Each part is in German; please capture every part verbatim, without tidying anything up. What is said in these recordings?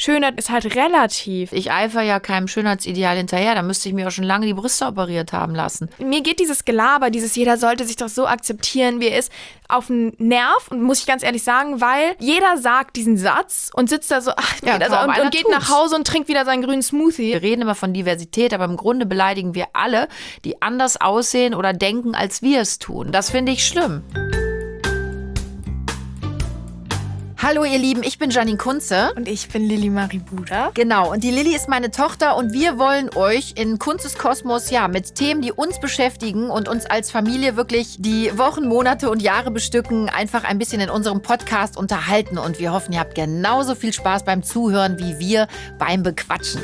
Schönheit ist halt relativ. Ich eifer ja keinem Schönheitsideal hinterher. Da müsste ich mir auch schon lange die Brüste operiert haben lassen. Mir geht dieses Gelaber, dieses jeder sollte sich doch so akzeptieren, wie er ist, auf den Nerv. Und muss ich ganz ehrlich sagen, weil jeder sagt diesen Satz und sitzt da so ach, Ja, also, und, und geht tut's. nach Hause und trinkt wieder seinen grünen Smoothie. Wir reden immer von Diversität, aber im Grunde beleidigen wir alle, die anders aussehen oder denken, als wir es tun. Das finde ich schlimm. Hallo ihr Lieben, ich bin Janine Kunze. Und ich bin Lilly Marie Buda. Genau, und die Lilly ist meine Tochter und wir wollen euch in Kunzes Kosmos ja mit Themen, die uns beschäftigen und uns als Familie wirklich die Wochen, Monate und Jahre bestücken, einfach ein bisschen in unserem Podcast unterhalten. Und wir hoffen, ihr habt genauso viel Spaß beim Zuhören wie wir beim Bequatschen.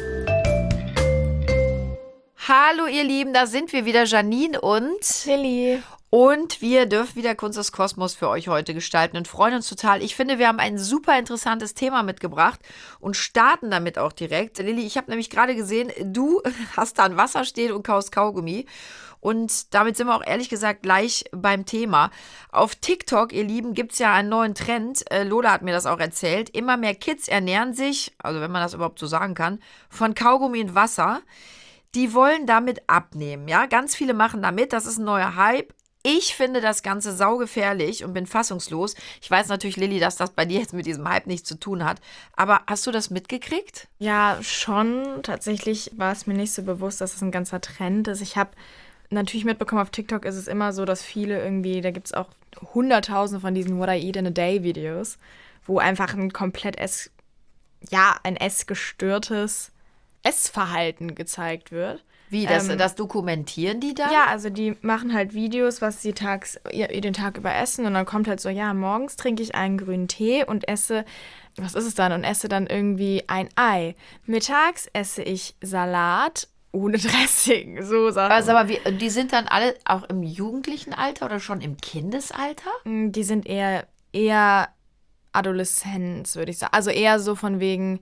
Hallo ihr Lieben, da sind wir wieder, Janine und Lilly. Und wir dürfen wieder Kunst des Kosmos für euch heute gestalten und freuen uns total. Ich finde, wir haben ein super interessantes Thema mitgebracht und starten damit auch direkt. Lilly, ich habe nämlich gerade gesehen, du hast da ein Wasser stehen und kaust Kaugummi. Und damit sind wir auch ehrlich gesagt gleich beim Thema. Auf TikTok, ihr Lieben, gibt es ja einen neuen Trend. Äh, Lola hat mir das auch erzählt. Immer mehr Kids ernähren sich, also wenn man das überhaupt so sagen kann, von Kaugummi und Wasser. Die wollen damit abnehmen, ja. Ganz viele machen damit, das ist ein neuer Hype. Ich finde das Ganze saugefährlich und bin fassungslos. Ich weiß natürlich, Lilly, dass das bei dir jetzt mit diesem Hype nichts zu tun hat. Aber hast du das mitgekriegt? Ja, schon. Tatsächlich war es mir nicht so bewusst, dass es ein ganzer Trend ist. Ich habe natürlich mitbekommen, auf TikTok ist es immer so, dass viele irgendwie, da gibt es auch hunderttausende von diesen What I Eat in a Day Videos, wo einfach ein komplett Ess, ja, ein essgestörtes Essverhalten gezeigt wird. Wie, das, Ähm, das dokumentieren die dann? Ja, also die machen halt Videos, was sie tags, ihr, den Tag über essen und dann kommt halt so, ja, morgens trinke ich einen grünen Tee und esse, was ist es dann? Und esse dann irgendwie ein Ei. Mittags esse ich Salat ohne Dressing, so Sachen. Also, aber wie, die sind dann alle auch im jugendlichen Alter oder schon im Kindesalter? Die sind eher, eher Adoleszenz, würde ich sagen. Also eher so von wegen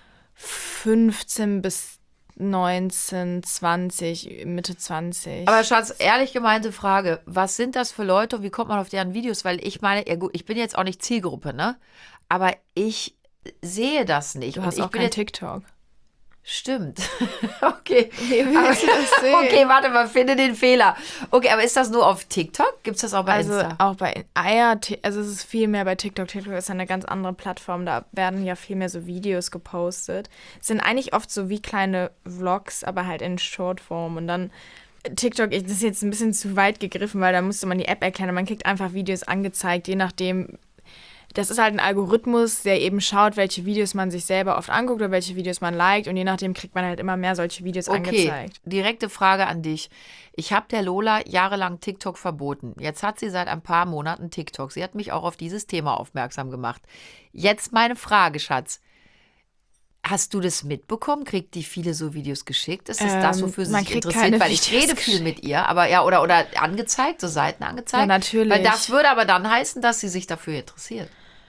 fünfzehn bis neunzehn, zwanzig, Mitte zwanzig. Aber Schatz, ehrlich gemeinte Frage, was sind das für Leute und wie kommt man auf deren Videos? Weil ich meine, ja gut, ich bin jetzt auch nicht Zielgruppe, ne? Aber ich sehe das nicht. Du Und hast ich auch bin kein jetzt, TikTok. Stimmt. Okay. Wie willst du das sehen? Okay, warte mal, finde den Fehler. Okay, aber ist das nur auf TikTok? Gibt es das auch bei Also Insta? auch bei Eier, also es ist viel mehr bei TikTok. TikTok ist eine ganz andere Plattform, da werden ja viel mehr so Videos gepostet. Es sind eigentlich oft so wie kleine Vlogs, aber halt in Shortform. Und dann TikTok, das ist jetzt ein bisschen zu weit gegriffen, weil da musste man die App erklären. Man kriegt einfach Videos angezeigt, je nachdem. Das ist halt ein Algorithmus, der eben schaut, welche Videos man sich selber oft anguckt oder welche Videos man liked. Und je nachdem kriegt man halt immer mehr solche Videos Okay, angezeigt. direkte Frage an dich. Ich habe der Lola jahrelang TikTok verboten. Jetzt hat sie seit ein paar Monaten TikTok. Sie hat mich auch auf dieses Thema aufmerksam gemacht. Jetzt meine Frage, Schatz. Hast du das mitbekommen? Kriegt die viele so Videos geschickt? Ist das Ähm, das, wofür sie man sich kriegt interessiert? keine Weil ich Videos rede viel mit ihr, aber ja, oder, oder angezeigt, so Seiten angezeigt. Ja, natürlich. Weil das würde aber dann heißen, dass sie sich dafür interessiert.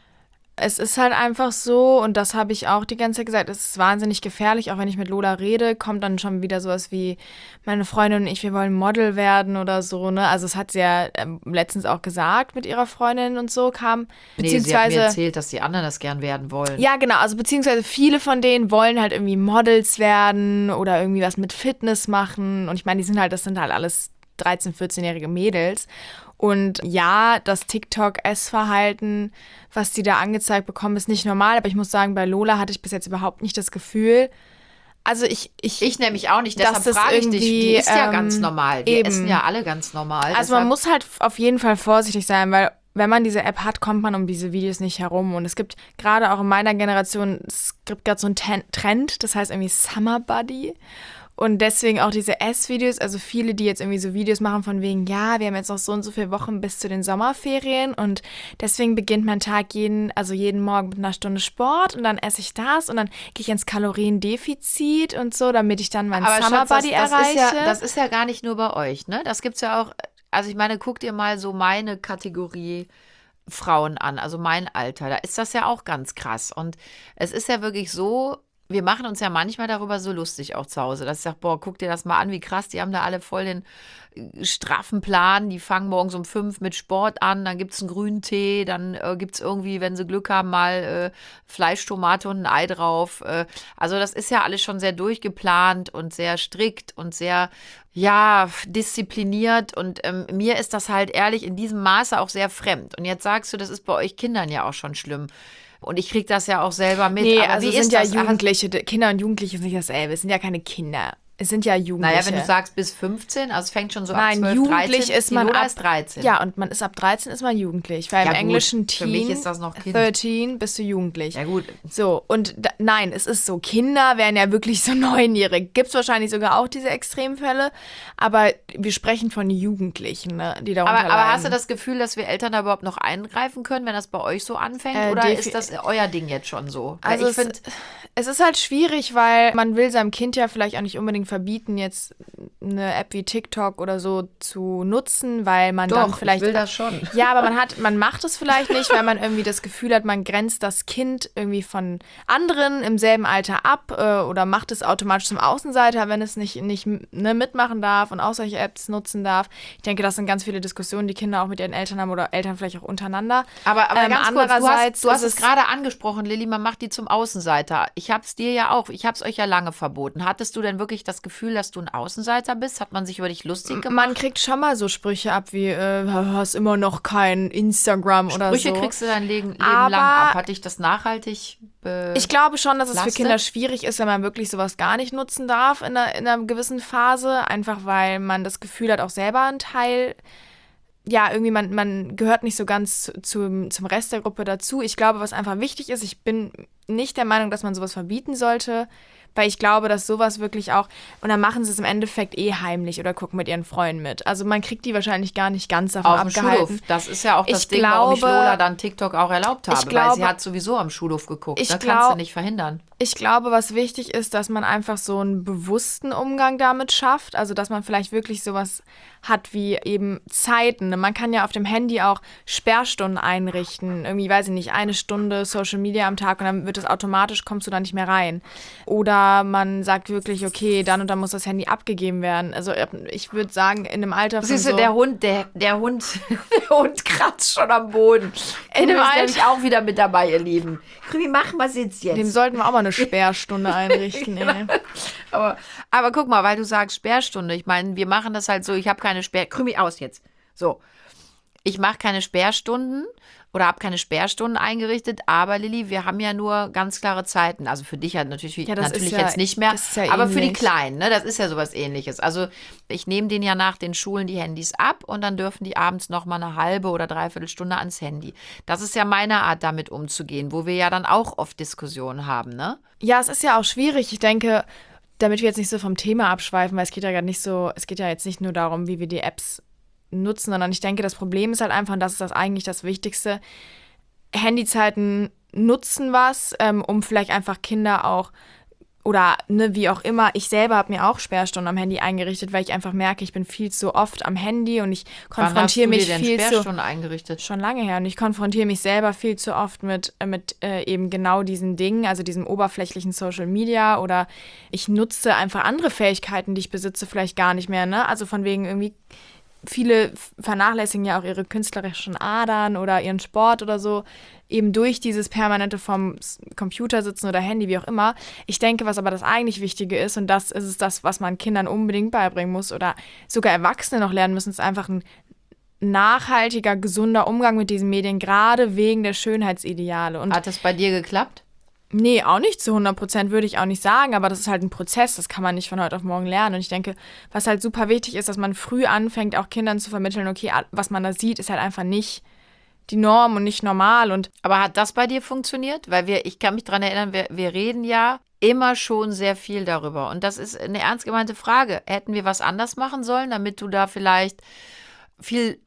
Es ist halt einfach so, und das habe ich auch die ganze Zeit gesagt, es ist wahnsinnig gefährlich, auch wenn ich mit Lola rede, kommt dann schon wieder sowas wie, meine Freundin und ich, wir wollen Model werden oder so, ne? Also es hat sie ja ähm, letztens auch gesagt mit ihrer Freundin und so, kam, Nee, sie hat beziehungsweise... mir erzählt, dass die anderen das gern werden wollen. Ja, genau, also beziehungsweise viele von denen wollen halt irgendwie Models werden oder irgendwie was mit Fitness machen, und ich meine, die sind halt, das sind halt alles dreizehn-, vierzehnjährige Mädels. Und ja, das TikTok-Essverhalten, was die da angezeigt bekommen, ist nicht normal. Aber ich muss sagen, bei Lola hatte ich bis jetzt überhaupt nicht das Gefühl. Also ich... Ich, Ich nämlich auch nicht, dass deshalb das frage ich dich. Die irgendwie, ist ja ähm, ganz normal. Wir eben. essen ja alle ganz normal. Also man deshalb- muss halt auf jeden Fall vorsichtig sein, weil wenn man diese App hat, kommt man um diese Videos nicht herum. Und es gibt gerade auch in meiner Generation, es gibt gerade so einen Ten- Trend, das heißt irgendwie Summer Buddy. Und deswegen auch diese Essvideos, also viele, die jetzt irgendwie so Videos machen von wegen, ja, wir haben jetzt noch so und so viele Wochen bis zu den Sommerferien und deswegen beginnt mein Tag jeden, also jeden Morgen mit einer Stunde Sport und dann esse ich das und dann gehe ich ins Kaloriendefizit und so, damit ich dann meinen Aber Summer Schatz, das, Buddy das erreiche. ist ja, das ist ja gar nicht nur bei euch, ne? Das gibt's ja auch, also ich meine, guck dir mal so meine Kategorie Frauen an, also mein Alter, da ist das ja auch ganz krass. Und es ist ja wirklich so, wir machen uns ja manchmal darüber so lustig auch zu Hause, dass ich sage, boah, guck dir das mal an, wie krass, die haben da alle voll den äh, straffen Plan, die fangen morgens um fünf mit Sport an, dann gibt es einen grünen Tee, dann äh, gibt es irgendwie, wenn sie Glück haben, mal äh, Fleisch, Tomate und ein Ei drauf. Äh, also das ist ja alles schon sehr durchgeplant und sehr strikt und sehr, ja, diszipliniert und ähm, mir ist das halt ehrlich in diesem Maße auch sehr fremd. Und jetzt sagst du, das ist bei euch Kindern ja auch schon schlimm. Und ich kriege das ja auch selber mit. Nee, aber also wie es sind ist ja das? Jugendliche, Kinder und Jugendliche sind nicht dasselbe, es sind ja keine Kinder. Es sind ja Jugendliche. Naja, wenn du sagst bis fünfzehn, also es fängt schon so Nein, ab zwölf, jugendlich dreizehn. ist man Die Lola ab ist dreizehn. Ja, und man ist ab dreizehn ist man jugendlich, weil Ja, im gut, Englischen für Teen, mich ist das noch Kind. dreizehn bist du jugendlich. Ja gut. So, und da, nein, es ist so, Kinder wären ja wirklich so neunjährig. Gibt es wahrscheinlich sogar auch diese Extremfälle, aber wir sprechen von Jugendlichen, ne, die darunter Aber, aber leiden. hast du das Gefühl, dass wir Eltern da überhaupt noch eingreifen können, wenn das bei euch so anfängt? Äh, oder defi- ist das euer Ding jetzt schon so? Weil Also ich es, finde, es ist halt schwierig, weil man will seinem Kind ja vielleicht auch nicht unbedingt verbieten, jetzt eine App wie TikTok oder so zu nutzen, weil man dann doch, vielleicht ich will das schon. Ja, aber man hat, man macht es vielleicht nicht, weil man irgendwie das Gefühl hat, man grenzt das Kind irgendwie von anderen im selben Alter ab äh, oder macht es automatisch zum Außenseiter, wenn es nicht, nicht ne, mitmachen darf und auch solche Apps nutzen darf. Ich denke, das sind ganz viele Diskussionen, die Kinder auch mit ihren Eltern haben oder Eltern vielleicht auch untereinander. Aber, aber Ähm, ganz kurz, du hast, andererseits du hast ist es gerade angesprochen, Lilly, man macht die zum Außenseiter. Ich habe es dir ja auch, ich habe es euch ja lange verboten. Hattest du denn wirklich das Gefühl, dass du ein Außenseiter bist? Hat man sich über dich lustig gemacht? Man kriegt schon mal so Sprüche ab wie, äh, hast immer noch kein Instagram oder so. Sprüche kriegst du dein Leben, Leben Aber lang ab. Hat dich das nachhaltig be- Ich glaube schon, dass es für Lastet? Kinder schwierig ist, wenn man wirklich sowas gar nicht nutzen darf in einer, in einer gewissen Phase. Einfach weil man das Gefühl hat, auch selber ein Teil, ja, irgendwie man, man gehört nicht so ganz zu, zum, zum Rest der Gruppe dazu. Ich glaube, was einfach wichtig ist, ich bin nicht der Meinung, dass man sowas verbieten sollte, weil ich glaube, dass sowas wirklich auch, und dann machen sie es im Endeffekt eh heimlich oder gucken mit ihren Freunden mit. Also man kriegt die wahrscheinlich gar nicht ganz davon auf dem abgehalten. Schulhof. Das ist ja auch das Ich Ding, warum ich glaube- Lola dann TikTok auch erlaubt habe, Ich weil glaube- sie hat sowieso am Schulhof geguckt. Ich Das kannst du glaub- nicht verhindern. Ich glaube, was wichtig ist, dass man einfach so einen bewussten Umgang damit schafft. Also, dass man vielleicht wirklich sowas hat wie eben Zeiten. Man kann ja auf dem Handy auch Sperrstunden einrichten. Irgendwie, weiß ich nicht, eine Stunde Social Media am Tag und dann wird es automatisch, kommst du da nicht mehr rein. Oder man sagt wirklich, okay, dann und dann muss das Handy abgegeben werden. Also, ich würde sagen, in einem Alter von Siehst du, so... der Hund, der, der Hund, der Hund kratzt schon am Boden. In Du dem bist Alter- nämlich auch wieder mit dabei, ihr Lieben. Krimi, machen wir jetzt jetzt. Dem sollten wir auch mal eine Sperrstunde einrichten. Ey. Aber, aber guck mal, weil du sagst Sperrstunde. Ich meine, wir machen das halt so, ich habe keine Sperr... Krimi, aus jetzt. So. Ich mache keine Sperrstunden oder habe keine Sperrstunden eingerichtet, aber Lilly, wir haben ja nur ganz klare Zeiten. Also für dich halt natürlich, Ja, das natürlich ist ja- jetzt nicht mehr, das ist ja aber für die ähnlich. Kleinen, ne, das ist ja sowas Ähnliches. Also ich nehme denen ja nach den Schulen die Handys ab und dann dürfen die abends noch mal eine halbe oder dreiviertel Stunde ans Handy. Das ist ja meine Art, damit umzugehen, wo wir ja dann auch oft Diskussionen haben, ne? Ja, es ist ja auch schwierig. Ich denke, damit wir jetzt nicht so vom Thema abschweifen, weil es geht ja gar nicht so, es geht ja jetzt nicht nur darum, wie wir die Apps nutzen, sondern ich denke, das Problem ist halt einfach, und das ist das eigentlich das Wichtigste, Handyzeiten nutzen was, ähm, um vielleicht einfach Kinder auch oder ne, wie auch immer, ich selber habe mir auch Sperrstunden am Handy eingerichtet, weil ich einfach merke, ich bin viel zu oft am Handy und ich konfrontiere Wann hast mich du dir denn viel zu Sperrstunden eingerichtet? Schon lange her. Und ich konfrontiere mich selber viel zu oft mit, äh, mit äh, eben genau diesen Dingen, also diesem oberflächlichen Social Media oder ich nutze einfach andere Fähigkeiten, die ich besitze, vielleicht gar nicht mehr. Ne? Also von wegen irgendwie, viele vernachlässigen ja auch ihre künstlerischen Adern oder ihren Sport oder so, eben durch dieses permanente vom Computer sitzen oder Handy, wie auch immer. Ich denke, was aber das eigentlich Wichtige ist, und das ist es das, was man Kindern unbedingt beibringen muss oder sogar Erwachsene noch lernen müssen, ist einfach ein nachhaltiger, gesunder Umgang mit diesen Medien, gerade wegen der Schönheitsideale. Und Hat das bei dir geklappt? nee, auch nicht zu hundert Prozent, würde ich auch nicht sagen, aber das ist halt ein Prozess, das kann man nicht von heute auf morgen lernen. Und ich denke, was halt super wichtig ist, dass man früh anfängt, auch Kindern zu vermitteln, okay, was man da sieht, ist halt einfach nicht die Norm und nicht normal. Und Aber hat das bei dir funktioniert? Weil wir, ich kann mich daran erinnern, wir, wir reden ja immer schon sehr viel darüber. Und das ist eine ernst gemeinte Frage. Hätten wir was anders machen sollen, damit du da vielleicht viel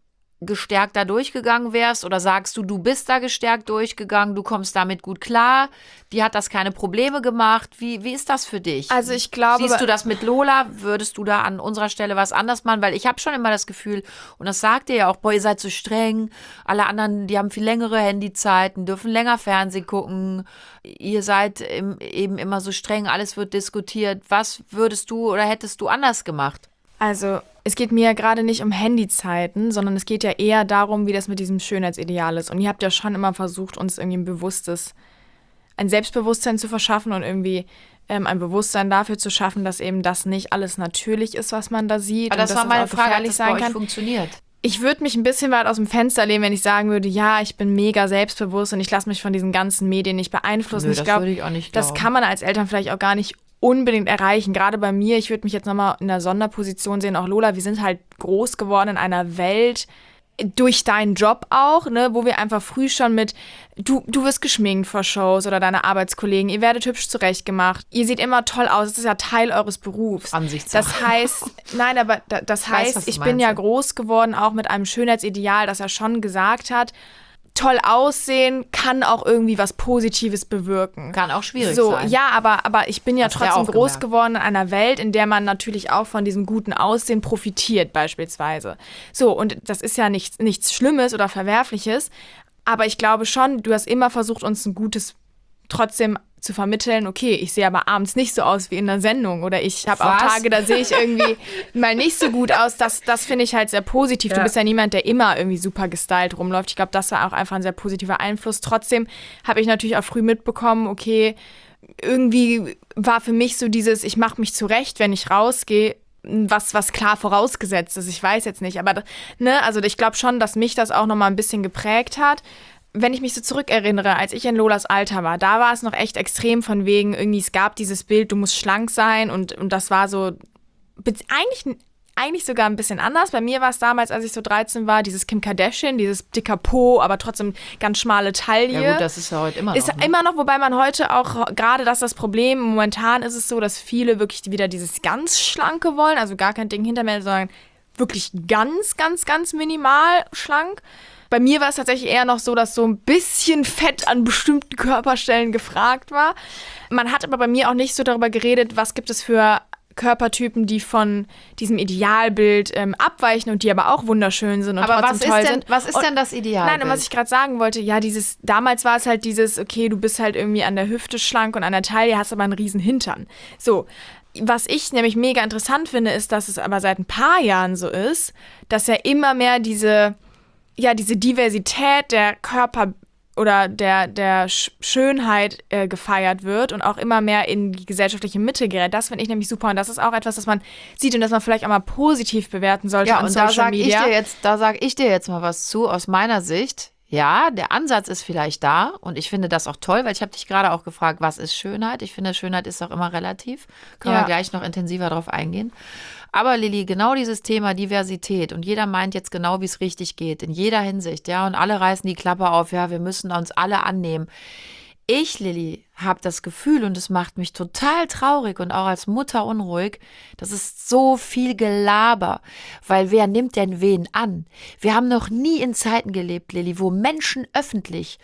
gestärkt da durchgegangen wärst? Oder sagst du, du bist da gestärkt durchgegangen, du kommst damit gut klar, die hat das keine Probleme gemacht? Wie, wie ist das für dich? Also ich glaube... Siehst du das mit Lola? Würdest du da an unserer Stelle was anders machen? Weil ich habe schon immer das Gefühl, und das sagt ihr ja auch, boah, ihr seid so streng, alle anderen, die haben viel längere Handyzeiten, dürfen länger Fernsehen gucken, ihr seid im, eben immer so streng, alles wird diskutiert. Was würdest du oder hättest du anders gemacht? Also es geht mir ja gerade nicht um Handyzeiten, sondern es geht ja eher darum, wie das mit diesem Schönheitsideal ist. Und ihr habt ja schon immer versucht, uns irgendwie ein bewusstes, ein Selbstbewusstsein zu verschaffen und irgendwie ähm, ein Bewusstsein dafür zu schaffen, dass eben das nicht alles natürlich ist, was man da sieht. Aber das und war dass meine es auch Frage, gefährlich hat das sein bei euch kann. funktioniert? Ich würde mich ein bisschen weit aus dem Fenster lehnen, wenn ich sagen würde, ja, ich bin mega selbstbewusst und ich lasse mich von diesen ganzen Medien nicht beeinflussen. Nö, ich das glaube, würde ich auch nicht glauben. das kann man als Eltern vielleicht auch gar nicht unbedingt erreichen. Gerade bei mir, ich würde mich jetzt nochmal in der Sonderposition sehen, auch Lola, wir sind halt groß geworden in einer Welt, durch deinen Job auch, ne, wo wir einfach früh schon mit, du, du wirst geschminkt vor Shows oder deine Arbeitskollegen, ihr werdet hübsch zurechtgemacht, ihr seht immer toll aus, das ist ja Teil eures Berufs. Ansichtssache. Das heißt, nein, aber da, das heißt, weiß, ich bin ja groß geworden auch mit einem Schönheitsideal, das er schon gesagt hat, toll aussehen kann auch irgendwie was Positives bewirken. Kann auch schwierig so, sein. Ja, aber, aber ich bin ja Hast du ja trotzdem auch groß gemerkt. geworden in einer Welt, in der man natürlich auch von diesem guten Aussehen profitiert beispielsweise. So, und das ist ja nichts, nichts Schlimmes oder Verwerfliches, aber ich glaube schon, du hast immer versucht, uns ein gutes trotzdem zu vermitteln, okay, ich sehe aber abends nicht so aus wie in der Sendung oder ich habe auch Was? Tage, da sehe ich irgendwie mal nicht so gut aus. Das, das finde ich halt sehr positiv. Ja. Du bist ja niemand, der immer irgendwie super gestylt rumläuft. Ich glaube, das war auch einfach ein sehr positiver Einfluss. Trotzdem habe ich natürlich auch früh mitbekommen, okay, irgendwie war für mich so dieses, ich mache mich zurecht, wenn ich rausgehe, was, was klar vorausgesetzt ist. Ich weiß jetzt nicht, aber ne, also ich glaube schon, dass mich das auch nochmal ein bisschen geprägt hat. Wenn ich mich so zurückerinnere, als ich in Lolas Alter war, da war es noch echt extrem von wegen, irgendwie es gab dieses Bild, du musst schlank sein und, und das war so eigentlich, eigentlich sogar ein bisschen anders. Bei mir war es damals, als ich so dreizehn war, dieses Kim Kardashian, dieses dicker Po, aber trotzdem ganz schmale Taille. Ja gut, das ist ja heute immer noch. Ist ne? immer noch, wobei man heute auch, gerade das ist das Problem, momentan ist es so, dass viele wirklich wieder dieses ganz Schlanke wollen, also gar kein Ding hinter mir, sondern wirklich ganz, ganz, ganz minimal schlank. Bei mir war es tatsächlich eher noch so, dass so ein bisschen Fett an bestimmten Körperstellen gefragt war. Man hat aber bei mir auch nicht so darüber geredet, was gibt es für Körpertypen, die von diesem Idealbild ähm, abweichen und die aber auch wunderschön sind und Aber trotzdem was toll ist denn, sind. was ist Und- denn das Idealbild? Nein, und was ich gerade sagen wollte, ja, dieses, damals war es halt dieses, okay, du bist halt irgendwie an der Hüfte schlank und an der Taille hast aber einen riesen Hintern. So, was ich nämlich mega interessant finde, ist, dass es aber seit ein paar Jahren so ist, dass ja immer mehr diese, ja, diese Diversität der Körper oder der, der Sch- Schönheit äh, gefeiert wird und auch immer mehr in die gesellschaftliche Mitte gerät. Das finde ich nämlich super und das ist auch etwas, das man sieht und das man vielleicht auch mal positiv bewerten sollte Ja, an und da Social sage ich Media. dir jetzt, da sage ich dir jetzt mal was zu aus meiner Sicht. Ja, der Ansatz ist vielleicht da und ich finde das auch toll, weil ich habe dich gerade auch gefragt, was ist Schönheit? Ich finde, Schönheit ist auch immer relativ. Können Ja. wir gleich noch intensiver drauf eingehen. Aber Lilly, genau dieses Thema Diversität und jeder meint jetzt genau, wie es richtig geht, in jeder Hinsicht, ja, und alle reißen die Klappe auf, ja, wir müssen uns alle annehmen. Ich, Lilly, habe das Gefühl und es macht mich total traurig und auch als Mutter unruhig, das ist so viel Gelaber, weil wer nimmt denn wen an? Wir haben noch nie in Zeiten gelebt, Lilly, wo Menschen öffentlich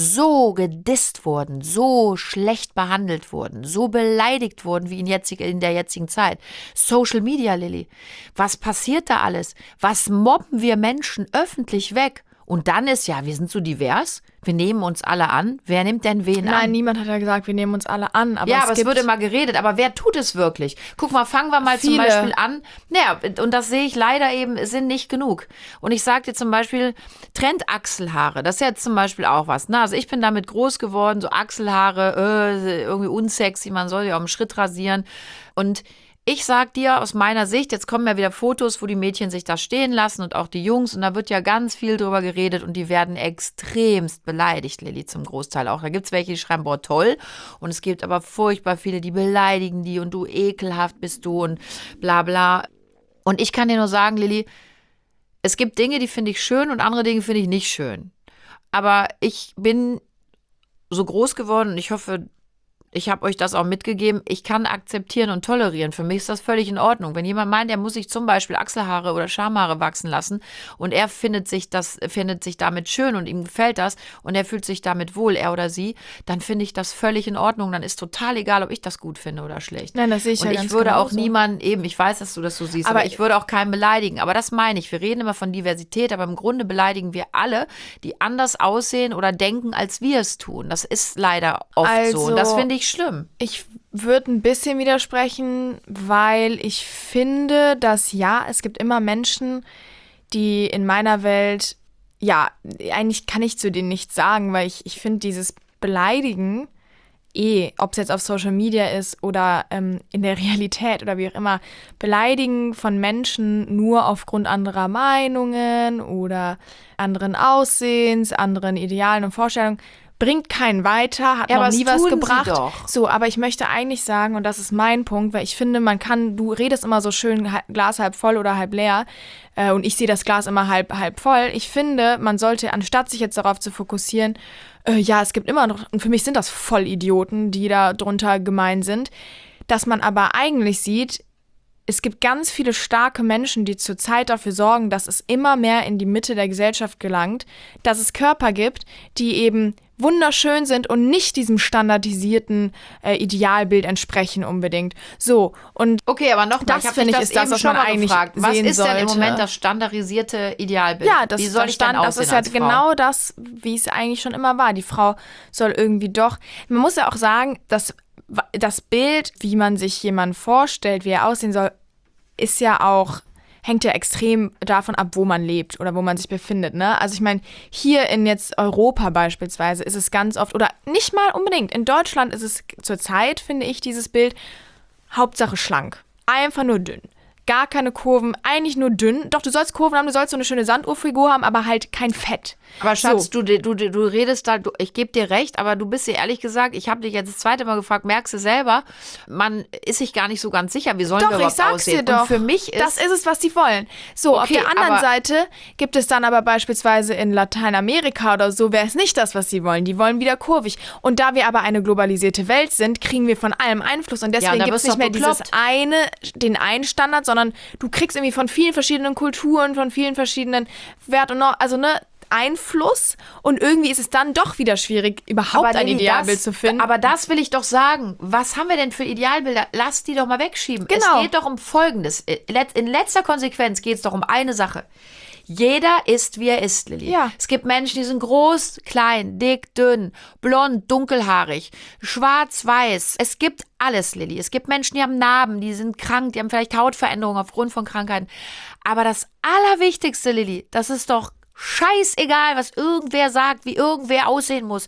so gedisst wurden, so schlecht behandelt wurden, so beleidigt wurden wie in, jetzig, in der jetzigen Zeit. Social Media, Lilly, was passiert da alles? Was mobben wir Menschen öffentlich weg? Und dann ist ja, wir sind so divers, wir nehmen uns alle an. Wer nimmt denn wen an? Nein, niemand hat ja gesagt, wir nehmen uns alle an. Aber ja, es aber es gibt wird immer geredet. Aber wer tut es wirklich? Guck mal, fangen wir mal zum Viele. Beispiel an. Naja, und das sehe ich leider eben, es sind nicht genug. Und ich sage dir zum Beispiel, Trendachselhaare, das ist jetzt zum Beispiel auch was. Ne? Also ich bin damit groß geworden, so Achselhaare, äh, irgendwie unsexy, man soll ja auch im Schritt rasieren. Und ich sag dir aus meiner Sicht, jetzt kommen ja wieder Fotos, wo die Mädchen sich da stehen lassen und auch die Jungs und da wird ja ganz viel drüber geredet und die werden extremst beleidigt, Lilly, zum Großteil auch. Da gibt es welche, die schreiben, boah, toll und es gibt aber furchtbar viele, die beleidigen die und du ekelhaft bist du und bla bla. Und ich kann dir nur sagen, Lilly, es gibt Dinge, die finde ich schön und andere Dinge finde ich nicht schön. Aber ich bin so groß geworden und ich hoffe, Ich habe euch das auch mitgegeben. Ich kann akzeptieren und tolerieren. Für mich ist das völlig in Ordnung. Wenn jemand meint, der muss sich zum Beispiel Achselhaare oder Schamhaare wachsen lassen und er findet sich das, findet sich damit schön und ihm gefällt das und er fühlt sich damit wohl, er oder sie, dann finde ich das völlig in Ordnung. Dann ist total egal, ob ich das gut finde oder schlecht. Nein, das sehe ich und ja ich ganz würde genauso. auch niemanden, eben, ich weiß, dass du das so siehst, aber, aber ich würde auch keinen beleidigen. Aber das meine ich. Wir reden immer von Diversität, aber im Grunde beleidigen wir alle, die anders aussehen oder denken, als wir es tun. Das ist leider oft also, so und das finde ich schlimm. Ich würde ein bisschen widersprechen, weil ich finde, dass ja, es gibt immer Menschen, die in meiner Welt, ja, eigentlich kann ich zu denen nichts sagen, weil ich, ich finde dieses Beleidigen eh, ob es jetzt auf Social Media ist oder ähm, in der Realität oder wie auch immer, Beleidigen von Menschen nur aufgrund anderer Meinungen oder anderen Aussehens, anderen Idealen und Vorstellungen, bringt keinen weiter, hat ja, noch nie was tun gebracht. Sie doch. So, aber ich möchte eigentlich sagen, und das ist mein Punkt, weil ich finde, man kann, du redest immer so schön, Glas halb voll oder halb leer, äh, und ich sehe das Glas immer halb, halb voll. Ich finde, man sollte, anstatt sich jetzt darauf zu fokussieren, äh, ja, es gibt immer noch, und für mich sind das Vollidioten, die da drunter gemein sind, dass man aber eigentlich sieht, es gibt ganz viele starke Menschen, die zurzeit dafür sorgen, dass es immer mehr in die Mitte der Gesellschaft gelangt, dass es Körper gibt, die eben wunderschön sind und nicht diesem standardisierten äh, Idealbild entsprechen unbedingt. So, und okay, aber nochmal, das ich finde ich das ist das, was man eigentlich gefragt. Was sehen ist denn im sollte. Moment das standardisierte Idealbild? Ja, das, wie soll das, ich denn stand, das aussehen ist ja als Frau? genau das, wie es eigentlich schon immer war. Die Frau soll irgendwie doch, man muss ja auch sagen, dass das Bild, wie man sich jemanden vorstellt, wie er aussehen soll, ist ja auch, hängt ja extrem davon ab, wo man lebt oder wo man sich befindet, ne? Also ich meine, hier in jetzt Europa beispielsweise ist es ganz oft, oder nicht mal unbedingt, in Deutschland ist es zurzeit, finde ich, dieses Bild, Hauptsache schlank. Einfach nur dünn. Gar keine Kurven, eigentlich nur dünn. Doch, du sollst Kurven haben, du sollst so eine schöne Sanduhrfigur haben, aber halt kein Fett. Aber Schatz, so. du, du, du redest da, du, ich gebe dir recht, aber du bist dir ehrlich gesagt, ich habe dich jetzt das zweite Mal gefragt, merkst du selber, man ist sich gar nicht so ganz sicher, wie sollen doch, wir überhaupt ich sag's aussehen? Dir doch. Und für mich ist... Das ist es, was die wollen. So, okay, auf der anderen aber, Seite gibt es dann aber beispielsweise in Lateinamerika oder so, wäre es nicht das, was sie wollen. Die wollen wieder kurvig. Und da wir aber eine globalisierte Welt sind, kriegen wir von allem Einfluss. Und deswegen ja, gibt es nicht mehr bekloppt. dieses eine, den einen Standard, sondern du kriegst irgendwie von vielen verschiedenen Kulturen, von vielen verschiedenen Wert und noch, also ne, Einfluss und irgendwie ist es dann doch wieder schwierig, überhaupt aber ein Lilly, Idealbild das, zu finden. Aber das will ich doch sagen. Was haben wir denn für Idealbilder? Lass die doch mal wegschieben. Genau. Es geht doch um Folgendes. In letzter Konsequenz geht es doch um eine Sache. Jeder ist, wie er ist, Lilly. Ja. Es gibt Menschen, die sind groß, klein, dick, dünn, blond, dunkelhaarig, schwarz, weiß. Es gibt alles, Lilly. Es gibt Menschen, die haben Narben, die sind krank, die haben vielleicht Hautveränderungen aufgrund von Krankheiten. Aber das Allerwichtigste, Lilly, das ist doch scheißegal, was irgendwer sagt, wie irgendwer aussehen muss.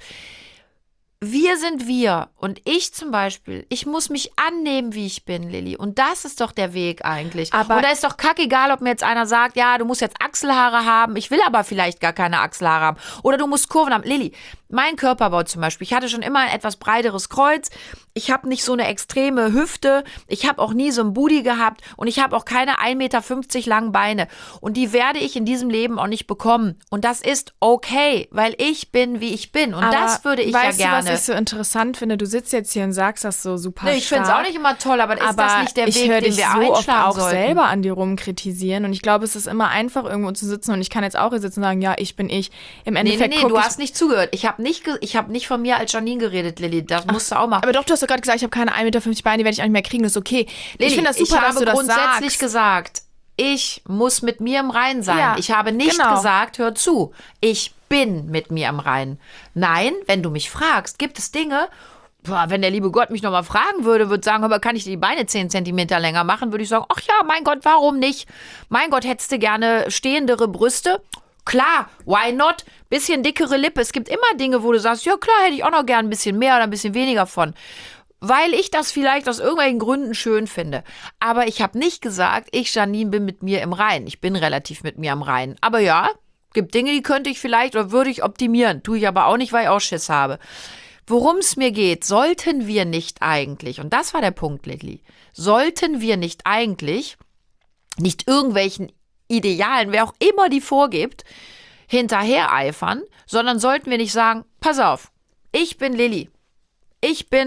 Wir sind wir und ich zum Beispiel, ich muss mich annehmen, wie ich bin, Lilly. Und das ist doch der Weg eigentlich. Aber und da ist doch kackegal, ob mir jetzt einer sagt, ja, du musst jetzt Achselhaare haben, ich will aber vielleicht gar keine Achselhaare haben. Oder du musst Kurven haben. Lilly, mein Körperbau zum Beispiel, ich hatte schon immer ein etwas breiteres Kreuz, ich habe nicht so eine extreme Hüfte, ich habe auch nie so ein Booty gehabt und ich habe auch keine ein Meter fünfzig langen Beine. Und die werde ich in diesem Leben auch nicht bekommen. Und das ist okay, weil ich bin, wie ich bin. Und aber das würde ich weißt ja gerne. Du, was ich so interessant finde? Du sitzt jetzt hier und sagst das so super Nee, ich finde es stark. auch nicht immer toll, aber ist aber das nicht der ich Weg, höre den dich wir so oft einschlagen auch sollten? selber an dir rumkritisieren und ich glaube, es ist immer einfach, irgendwo zu sitzen und ich kann jetzt auch hier sitzen und sagen, ja, ich bin ich. Im Nee, Endeffekt nee, nee, guck du ich, hast nicht zugehört. Ich habe nicht, ge- ich hab nicht von mir als Janine geredet, Lilly. Das musst du auch machen. aber doch, du hast doch gerade gesagt, ich habe keine ein Meter fünfzig Beine, die werde ich auch nicht mehr kriegen, das ist okay. Lilly, ich finde das super, ich dass habe du das grundsätzlich sagst. gesagt, ich muss mit mir im Reinen sein. Ja, ich habe nicht genau. gesagt, hör zu, ich bin mit mir im Reinen. Nein, wenn du mich fragst, gibt es Dinge, boah, wenn der liebe Gott mich nochmal fragen würde, würde sagen, aber kann ich die Beine zehn Zentimeter länger machen, würde ich sagen, ach ja, mein Gott, warum nicht? Mein Gott, hättest du gerne stehendere Brüste? Klar, why not? Bisschen dickere Lippe. Es gibt immer Dinge, wo du sagst, ja klar, hätte ich auch noch gern ein bisschen mehr oder ein bisschen weniger von. Weil ich das vielleicht aus irgendwelchen Gründen schön finde. Aber ich habe nicht gesagt, ich, Janine, bin mit mir im Reinen. Ich bin relativ mit mir im Reinen. Aber ja, gibt Dinge, die könnte ich vielleicht oder würde ich optimieren. Tue ich aber auch nicht, weil ich auch Schiss habe. Worum es mir geht, sollten wir nicht eigentlich, und das war der Punkt, Lilly, sollten wir nicht eigentlich, nicht irgendwelchen Idealen, wer auch immer die vorgibt, hinterher eifern, sondern sollten wir nicht sagen, pass auf, ich bin Lilly, ich bin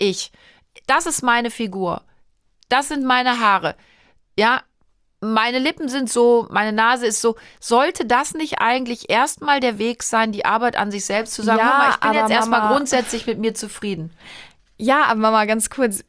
ich. Das ist meine Figur. Das sind meine Haare. Ja, meine Lippen sind so, meine Nase ist so. Sollte das nicht eigentlich erstmal der Weg sein, die Arbeit an sich selbst zu sagen, Ja, Mama, ich bin aber jetzt erstmal Mama- grundsätzlich mit mir zufrieden. Ja, aber Mama, ganz kurz.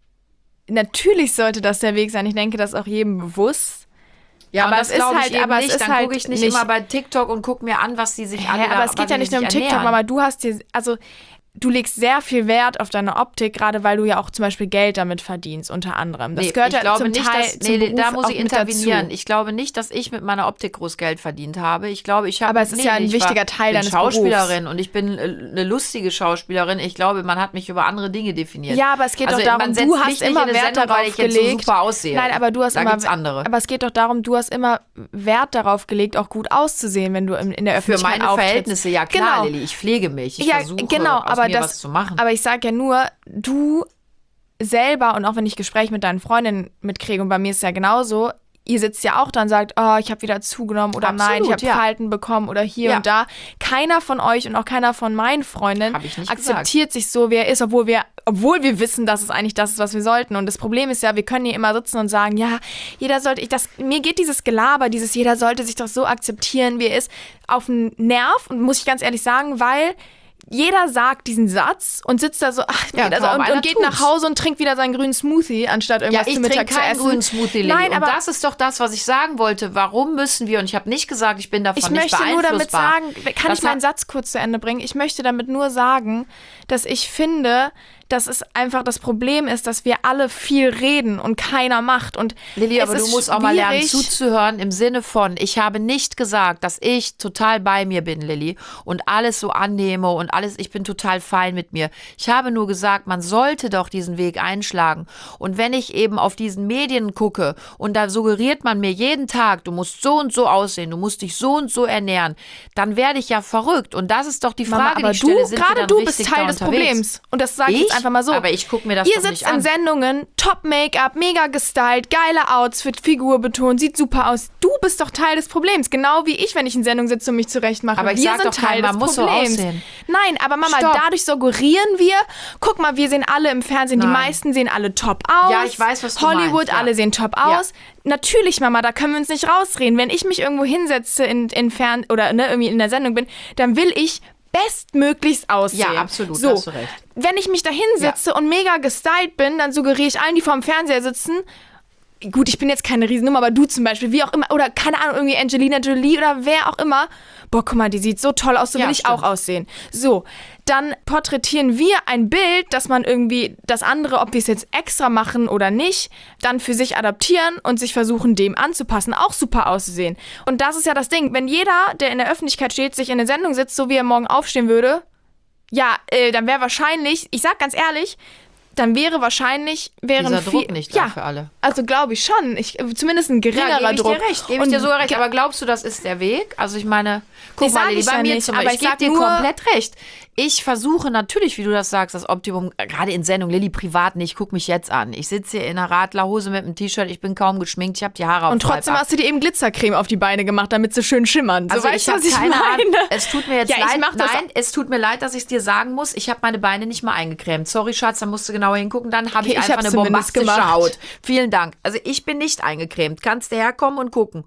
Natürlich sollte das der Weg sein. Ich denke, das ist auch jedem bewusst. Ja, aber aber es das ist glaube ich halt- eben aber es nicht. ist Dann halt gucke ich nicht, nicht- immer bei TikTok und gucke mir an, was die sich alle Ja, aber es geht ja nicht nur um TikTok, Mama. Du hast dir, also du legst sehr viel Wert auf deine Optik, gerade weil du ja auch zum Beispiel Geld damit verdienst, unter anderem. Das Nee, gehört ich ja glaube zum nicht, Teil dass, zum nee, da Beruf muss auch ich mit intervenieren. dazu. Ich glaube nicht, dass ich mit meiner Optik groß Geld verdient habe. Ich glaube, ich habe. Aber es ist ja ein ich wichtiger war, Teil bin deines Schauspielerin und ich bin äh, eine lustige Schauspielerin. Ich glaube, man hat mich über andere Dinge definiert. Ja, aber es geht also, doch darum, man setzt du mich hast nicht immer in eine Wert Sendung, darauf weil ich jetzt gelegt. so super aussehe. Nein, aber du hast da immer. gibt's andere. Aber es geht doch darum, du hast immer Wert darauf gelegt, auch gut auszusehen, wenn du in, in der Für Öffentlichkeit meine auftrittst. Verhältnisse, ja klar, Genau. Lilly. Ich pflege mich. Ich Ja, versuche, genau, aus aber mir das, was zu machen. Aber ich sage ja nur, du selber, und auch wenn ich Gespräche mit deinen Freundinnen mitkriege, und bei mir ist es ja genauso, ihr sitzt ja auch da und sagt, oh, ich habe wieder zugenommen oder nein, ich Absolut, habe ja. Falten bekommen oder hier Ja. und da. Keiner von euch und auch keiner von meinen Freundinnen Hab ich nicht akzeptiert sich so, wie er ist, obwohl wir, obwohl wir wissen, dass es eigentlich das ist, was wir sollten. Und das Problem ist ja, wir können hier immer sitzen und sagen, ja, jeder sollte, ich, das, mir geht dieses Gelaber, dieses jeder sollte sich doch so akzeptieren, wie er ist, auf den Nerv, und muss ich ganz ehrlich sagen, weil jeder sagt diesen Satz und sitzt da so, ach, Ja, jeder so, kaum und, einer und geht tut's. nach Hause und trinkt wieder seinen grünen Smoothie, anstatt Ja, irgendwas ich zu trinke Mittag zu keinen essen. grünen Smoothie, Lilly. Nein, und aber das ist doch das, was ich sagen wollte. Warum müssen wir, und ich habe nicht gesagt, ich bin davon ich nicht möchte nur damit beeinflussbar. sagen, kann Das ich meinen hat- Satz kurz zu Ende bringen? Ich möchte damit nur sagen, dass ich finde, dass es einfach das Problem ist, dass wir alle viel reden und keiner macht. Und Lilly, es aber du ist musst auch mal lernen schwierig. zuzuhören im Sinne von, ich habe nicht gesagt, dass ich total bei mir bin, Lilly, und alles so annehme und alles, ich bin total fein mit mir. Ich habe nur gesagt, man sollte doch diesen Weg einschlagen. Und wenn ich eben auf diesen Medien gucke und da suggeriert man mir jeden Tag, du musst so und so aussehen, du musst dich so und so ernähren, dann werde ich ja verrückt. Und das ist doch die Frage, Mama, aber die ich stelle, du, sind wir gerade dann du richtig bist Teil da des unterwegs? Problems. Und das sage ich jetzt Ich? einfach mal so. Aber ich gucke mir das Ihr doch sitzt nicht in an. Sendungen, Top-Make-up, mega gestylt, geile Outfit, Figur betont, sieht super aus. Du bist doch Teil des Problems. Genau wie ich, wenn ich in Sendung sitze und mich zurechtmache. Aber ich wir sag sind doch keinem, Teil man des muss so Problems. aussehen. Nein, aber Mama, Stopp. dadurch suggerieren wir, guck mal, wir sehen alle im Fernsehen, die Nein. meisten sehen alle top aus. Ja, ich weiß, was du Hollywood, meinst, ja. alle sehen top Ja. aus. Natürlich, Mama, da können wir uns nicht rausreden. Wenn ich mich irgendwo hinsetze in, in Fern oder ne, irgendwie in der Sendung bin, dann will ich bestmöglichst aussehen. Ja, absolut, so, da hast du recht. Wenn ich mich da hinsetze und mega gestylt bin, dann suggeriere ich allen, die vorm Fernseher sitzen, gut, ich bin jetzt keine Riesennummer, aber du zum Beispiel, wie auch immer, oder keine Ahnung, irgendwie Angelina Jolie oder wer auch immer, boah, guck mal, die sieht so toll aus, so Ja, will ich stimmt. auch aussehen. So, dann porträtieren wir ein Bild, dass man irgendwie das andere, ob wir es jetzt extra machen oder nicht, dann für sich adaptieren und sich versuchen, dem anzupassen, auch super auszusehen. Und das ist ja das Ding, wenn jeder, der in der Öffentlichkeit steht, sich in eine Sendung sitzt, so wie er morgen aufstehen würde, ja, äh, dann wäre wahrscheinlich, ich sag ganz ehrlich, dann wäre wahrscheinlich, wären Dieser viel, Druck nicht da ja, für alle. also glaube ich schon, ich, zumindest ein geringerer Ja, gebe ich Druck. dir recht, gebe ich Und dir sogar recht. ge- Aber glaubst du, das ist der Weg? Also ich meine, guck Nee, mal, sag Lilly, ich bei ja mir nicht, zum aber Beispiel, ich ich gebe sag dir nur- komplett recht. Ich versuche natürlich, wie du das sagst, das Optimum, äh, gerade in Sendung, Lilly, privat nicht, guck mich jetzt an. Ich sitze hier in einer Radlerhose mit einem T-Shirt, ich bin kaum geschminkt, ich habe die Haare auf Und trotzdem halb ab. hast du dir eben Glitzercreme auf die Beine gemacht, damit sie schön schimmern. So, Also weißt ich du, habe was ich keine meine? Ahnung. Es tut mir jetzt Ja, ich leid. mach das Nein, es tut mir leid, dass ich es dir sagen muss. Ich habe meine Beine nicht mal eingecremt. Sorry, Schatz, da musst du genauer hingucken. Dann habe Okay, ich ich einfach hab's eine zumindest bombastische gemacht. Haut. Vielen Dank. Also ich bin nicht eingecremt. Kannst du herkommen und gucken.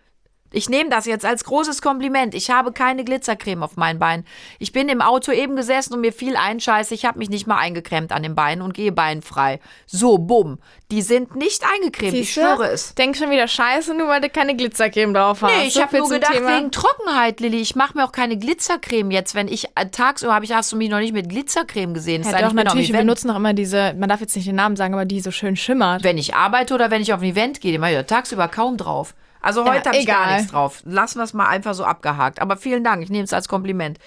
Ich nehme das jetzt als großes Kompliment. Ich habe keine Glitzercreme auf meinen Beinen. Ich bin im Auto eben gesessen und mir fiel ein Scheiß. Ich habe mich nicht mal eingecremt an den Beinen und gehe beinfrei. So, bumm. Die sind nicht eingecremt. Ich Siehste? schwöre es. Denk schon wieder scheiße, nur weil du keine Glitzercreme drauf hast. Nee, ich So habe viel nur zum gedacht, Thema. wegen Trockenheit, Lilly. Ich mache mir auch keine Glitzercreme jetzt. Wenn ich äh, tagsüber habe ich, hast du mich noch nicht mit Glitzercreme gesehen. Es Ja, sei denn, doch, ich bin auf natürlich, dem wir Event. benutzen auch immer diese, man darf jetzt nicht den Namen sagen, aber die so schön schimmert. Wenn ich arbeite oder wenn ich auf ein Event gehe, die mache ich ja tagsüber kaum drauf. Also heute Ja, habe ich gar egal. nichts drauf. Lassen wir es mal einfach so abgehakt. Aber vielen Dank, ich nehme es als Kompliment.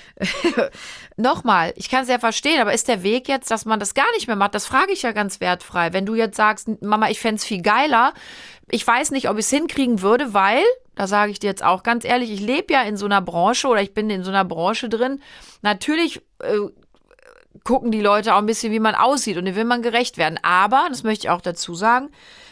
Nochmal, ich kann es ja verstehen, aber ist der Weg jetzt, dass man das gar nicht mehr macht? Das frage ich ja ganz wertfrei. Wenn du jetzt sagst, Mama, ich fände es viel geiler, ich weiß nicht, ob ich es hinkriegen würde, weil, da sage ich dir jetzt auch ganz ehrlich, ich lebe ja in so einer Branche oder ich bin in so einer Branche drin. Natürlich äh, gucken die Leute auch ein bisschen, wie man aussieht und dem will man gerecht werden. Aber, das möchte ich auch dazu sagen,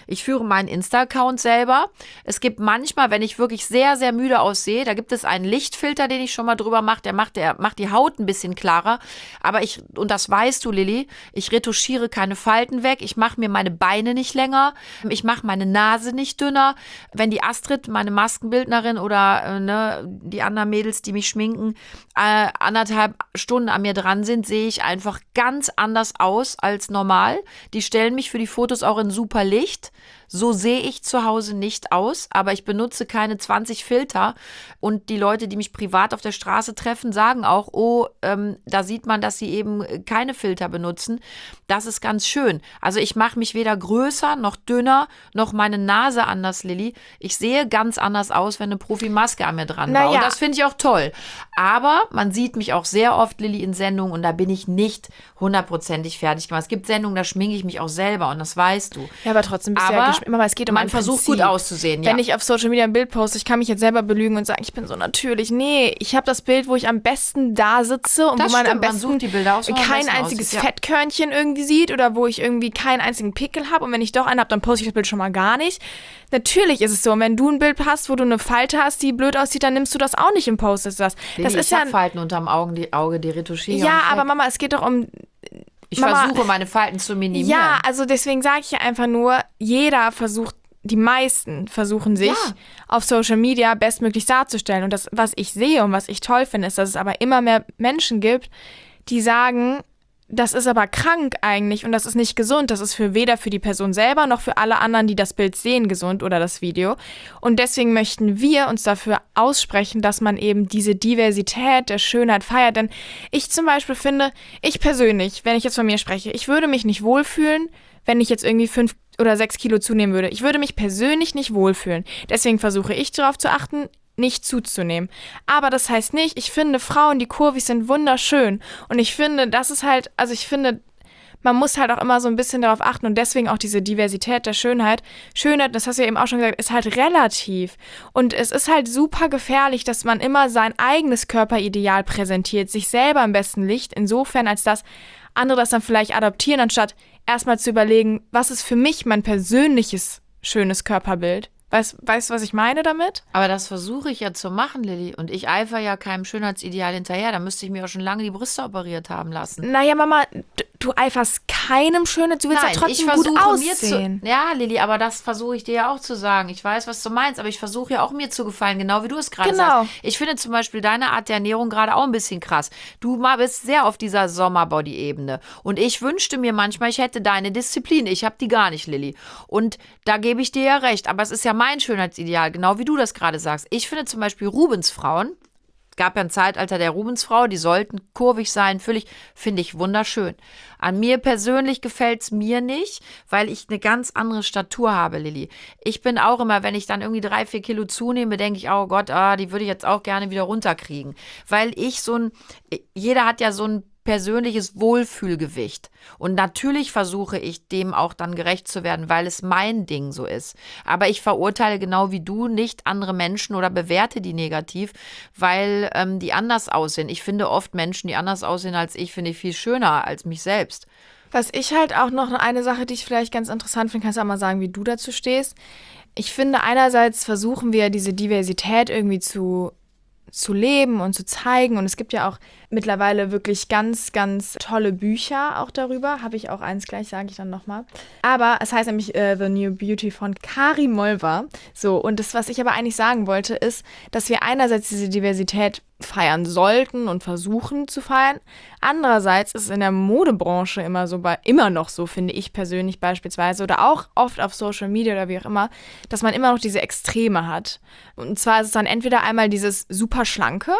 Ich führe meinen Insta-Account selber. Es gibt manchmal, wenn ich wirklich sehr, sehr müde aussehe, da gibt es einen Lichtfilter, den ich schon mal drüber mache. Der macht, der macht die Haut ein bisschen klarer. Aber ich, und das weißt du, Lilly, ich retuschiere keine Falten weg. Ich mache mir meine Beine nicht länger. Ich mache meine Nase nicht dünner. Wenn die Astrid, meine Maskenbildnerin oder äh, ne, die anderen Mädels, die mich schminken, äh, anderthalb Stunden an mir dran sind, sehe ich einfach ganz anders aus als normal. Die stellen mich für die Fotos auch in super Licht. So sehe ich zu Hause nicht aus, aber ich benutze keine zwanzig Filter. Und die Leute, die mich privat auf der Straße treffen, sagen auch, oh, ähm, da sieht man, dass sie eben keine Filter benutzen. Das ist ganz schön. Also ich mache mich weder größer noch dünner, noch meine Nase anders, Lilly. Ich sehe ganz anders aus, wenn eine Profimaske an mir dran war. Naja. Und das finde ich auch toll. Aber man sieht mich auch sehr oft, Lilly, in Sendungen und da bin ich nicht hundertprozentig fertig gemacht. Es gibt Sendungen, da schminke ich mich auch selber und das weißt du. Ja, aber trotzdem bist du ja geschminkt. Mama, es geht um man ein versucht Prinzip. gut auszusehen, ja. Wenn ich auf Social Media ein Bild poste, ich kann mich jetzt selber belügen und sagen, ich bin so natürlich. Nee, ich habe das Bild, wo ich am besten da sitze und Das wo man stimmt, am besten man sucht die Bilder aus, wo man am kein besten einziges aussieht, ja. Fettkörnchen irgendwie sieht oder wo ich irgendwie keinen einzigen Pickel habe. Und wenn ich doch einen habe, dann poste ich das Bild schon mal gar nicht. Natürlich ist es so. Und wenn du ein Bild hast, wo du eine Falte hast, die blöd aussieht, dann nimmst du das auch nicht und postest das. Lilly, Das ist ich ja hab Falten unterm Augen, die Auge, die retuschiere. Ja, und aber weg. Mama, es geht doch um... Ich Mama, versuche, meine Falten zu minimieren. Ja, also deswegen sage ich ja einfach nur, jeder versucht, die meisten versuchen sich Ja. auf Social Media bestmöglich darzustellen. Und das, was ich sehe und was ich toll finde, ist, dass es aber immer mehr Menschen gibt, die sagen, das ist aber krank eigentlich und das ist nicht gesund. Das ist für weder für die Person selber noch für alle anderen, die das Bild sehen, gesund oder das Video. Und deswegen möchten wir uns dafür aussprechen, dass man eben diese Diversität der Schönheit feiert. Denn ich zum Beispiel finde, ich persönlich, wenn ich jetzt von mir spreche, ich würde mich nicht wohlfühlen, wenn ich jetzt irgendwie fünf oder sechs Kilo zunehmen würde. Ich würde mich persönlich nicht wohlfühlen. Deswegen versuche ich darauf zu achten, nicht zuzunehmen. Aber das heißt nicht, ich finde Frauen, die kurvig sind, wunderschön. Und ich finde, das ist halt, also ich finde, man muss halt auch immer so ein bisschen darauf achten und deswegen auch diese Diversität der Schönheit. Schönheit, das hast du ja eben auch schon gesagt, ist halt relativ. Und es ist halt super gefährlich, dass man immer sein eigenes Körperideal präsentiert, sich selber im besten Licht, insofern, als dass andere das dann vielleicht adoptieren, anstatt erstmal zu überlegen, was ist für mich mein persönliches schönes Körperbild. Weißt du, was ich meine damit? Aber das versuche ich ja zu machen, Lilly. Und ich eifere ja keinem Schönheitsideal hinterher. Da müsste ich mir auch schon lange die Brüste operiert haben lassen. Naja, Mama, d- du eiferst keinem Schönheit. Du willst Nein, ja trotzdem ich gut versuche mir aussehen. zu. Ja, Lilly, aber das versuche ich dir ja auch zu sagen. Ich weiß, was du meinst, aber ich versuche ja auch mir zu gefallen, genau wie du es gerade Genau. sagst. Ich finde zum Beispiel deine Art der Ernährung gerade auch ein bisschen krass. Du mal bist sehr auf dieser Sommerbody-Ebene. Und ich wünschte mir manchmal, ich hätte deine Disziplin. Ich habe die gar nicht, Lilly. Und da gebe ich dir ja recht. Aber es ist ja mein Schönheitsideal, genau wie du das gerade sagst. Ich finde zum Beispiel Rubensfrauen, gab ja ein Zeitalter der Rubensfrau, die sollten kurvig sein, völlig, finde ich wunderschön. An mir persönlich gefällt es mir nicht, weil ich eine ganz andere Statur habe, Lilly. Ich bin auch immer, wenn ich dann irgendwie drei, vier Kilo zunehme, denke ich, oh Gott, ah, die würde ich jetzt auch gerne wieder runterkriegen. Weil ich so ein, jeder hat ja so ein persönliches Wohlfühlgewicht. Und natürlich versuche ich, dem auch dann gerecht zu werden, weil es mein Ding so ist. Aber ich verurteile genau wie du nicht andere Menschen oder bewerte die negativ, weil ähm, die anders aussehen. Ich finde oft Menschen, die anders aussehen als ich, finde ich viel schöner als mich selbst. Was ich halt auch noch eine Sache, die ich vielleicht ganz interessant finde, kannst du auch mal sagen, wie du dazu stehst. Ich finde, einerseits versuchen wir diese Diversität irgendwie zu zu leben und zu zeigen. Und es gibt ja auch mittlerweile wirklich ganz, ganz tolle Bücher auch darüber. Habe ich auch eins gleich, sage ich dann nochmal. Aber es heißt nämlich äh, The New Beauty von Kari Molver. So, und das, was ich aber eigentlich sagen wollte, ist, dass wir einerseits diese Diversität feiern sollten und versuchen zu feiern. Andererseits ist es in der Modebranche immer so, bei, immer noch so, finde ich persönlich beispielsweise, oder auch oft auf Social Media oder wie auch immer, dass man immer noch diese Extreme hat. Und zwar ist es dann entweder einmal dieses super schlanke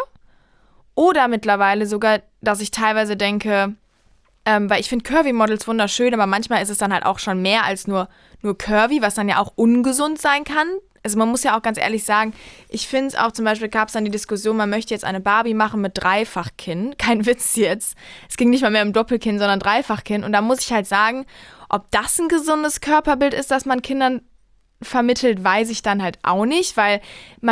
oder mittlerweile sogar, dass ich teilweise denke, ähm, weil ich finde Curvy-Models wunderschön, aber manchmal ist es dann halt auch schon mehr als nur, nur Curvy, was dann ja auch ungesund sein kann. Also man muss ja auch ganz ehrlich sagen, ich finde es auch, zum Beispiel gab es dann die Diskussion, man möchte jetzt eine Barbie machen mit Dreifachkinn. Kein Witz jetzt. Es ging nicht mal mehr um Doppelkinn, sondern Dreifachkinn. Und da muss ich halt sagen, ob das ein gesundes Körperbild ist, das man Kindern vermittelt, weiß ich dann halt auch nicht, weil man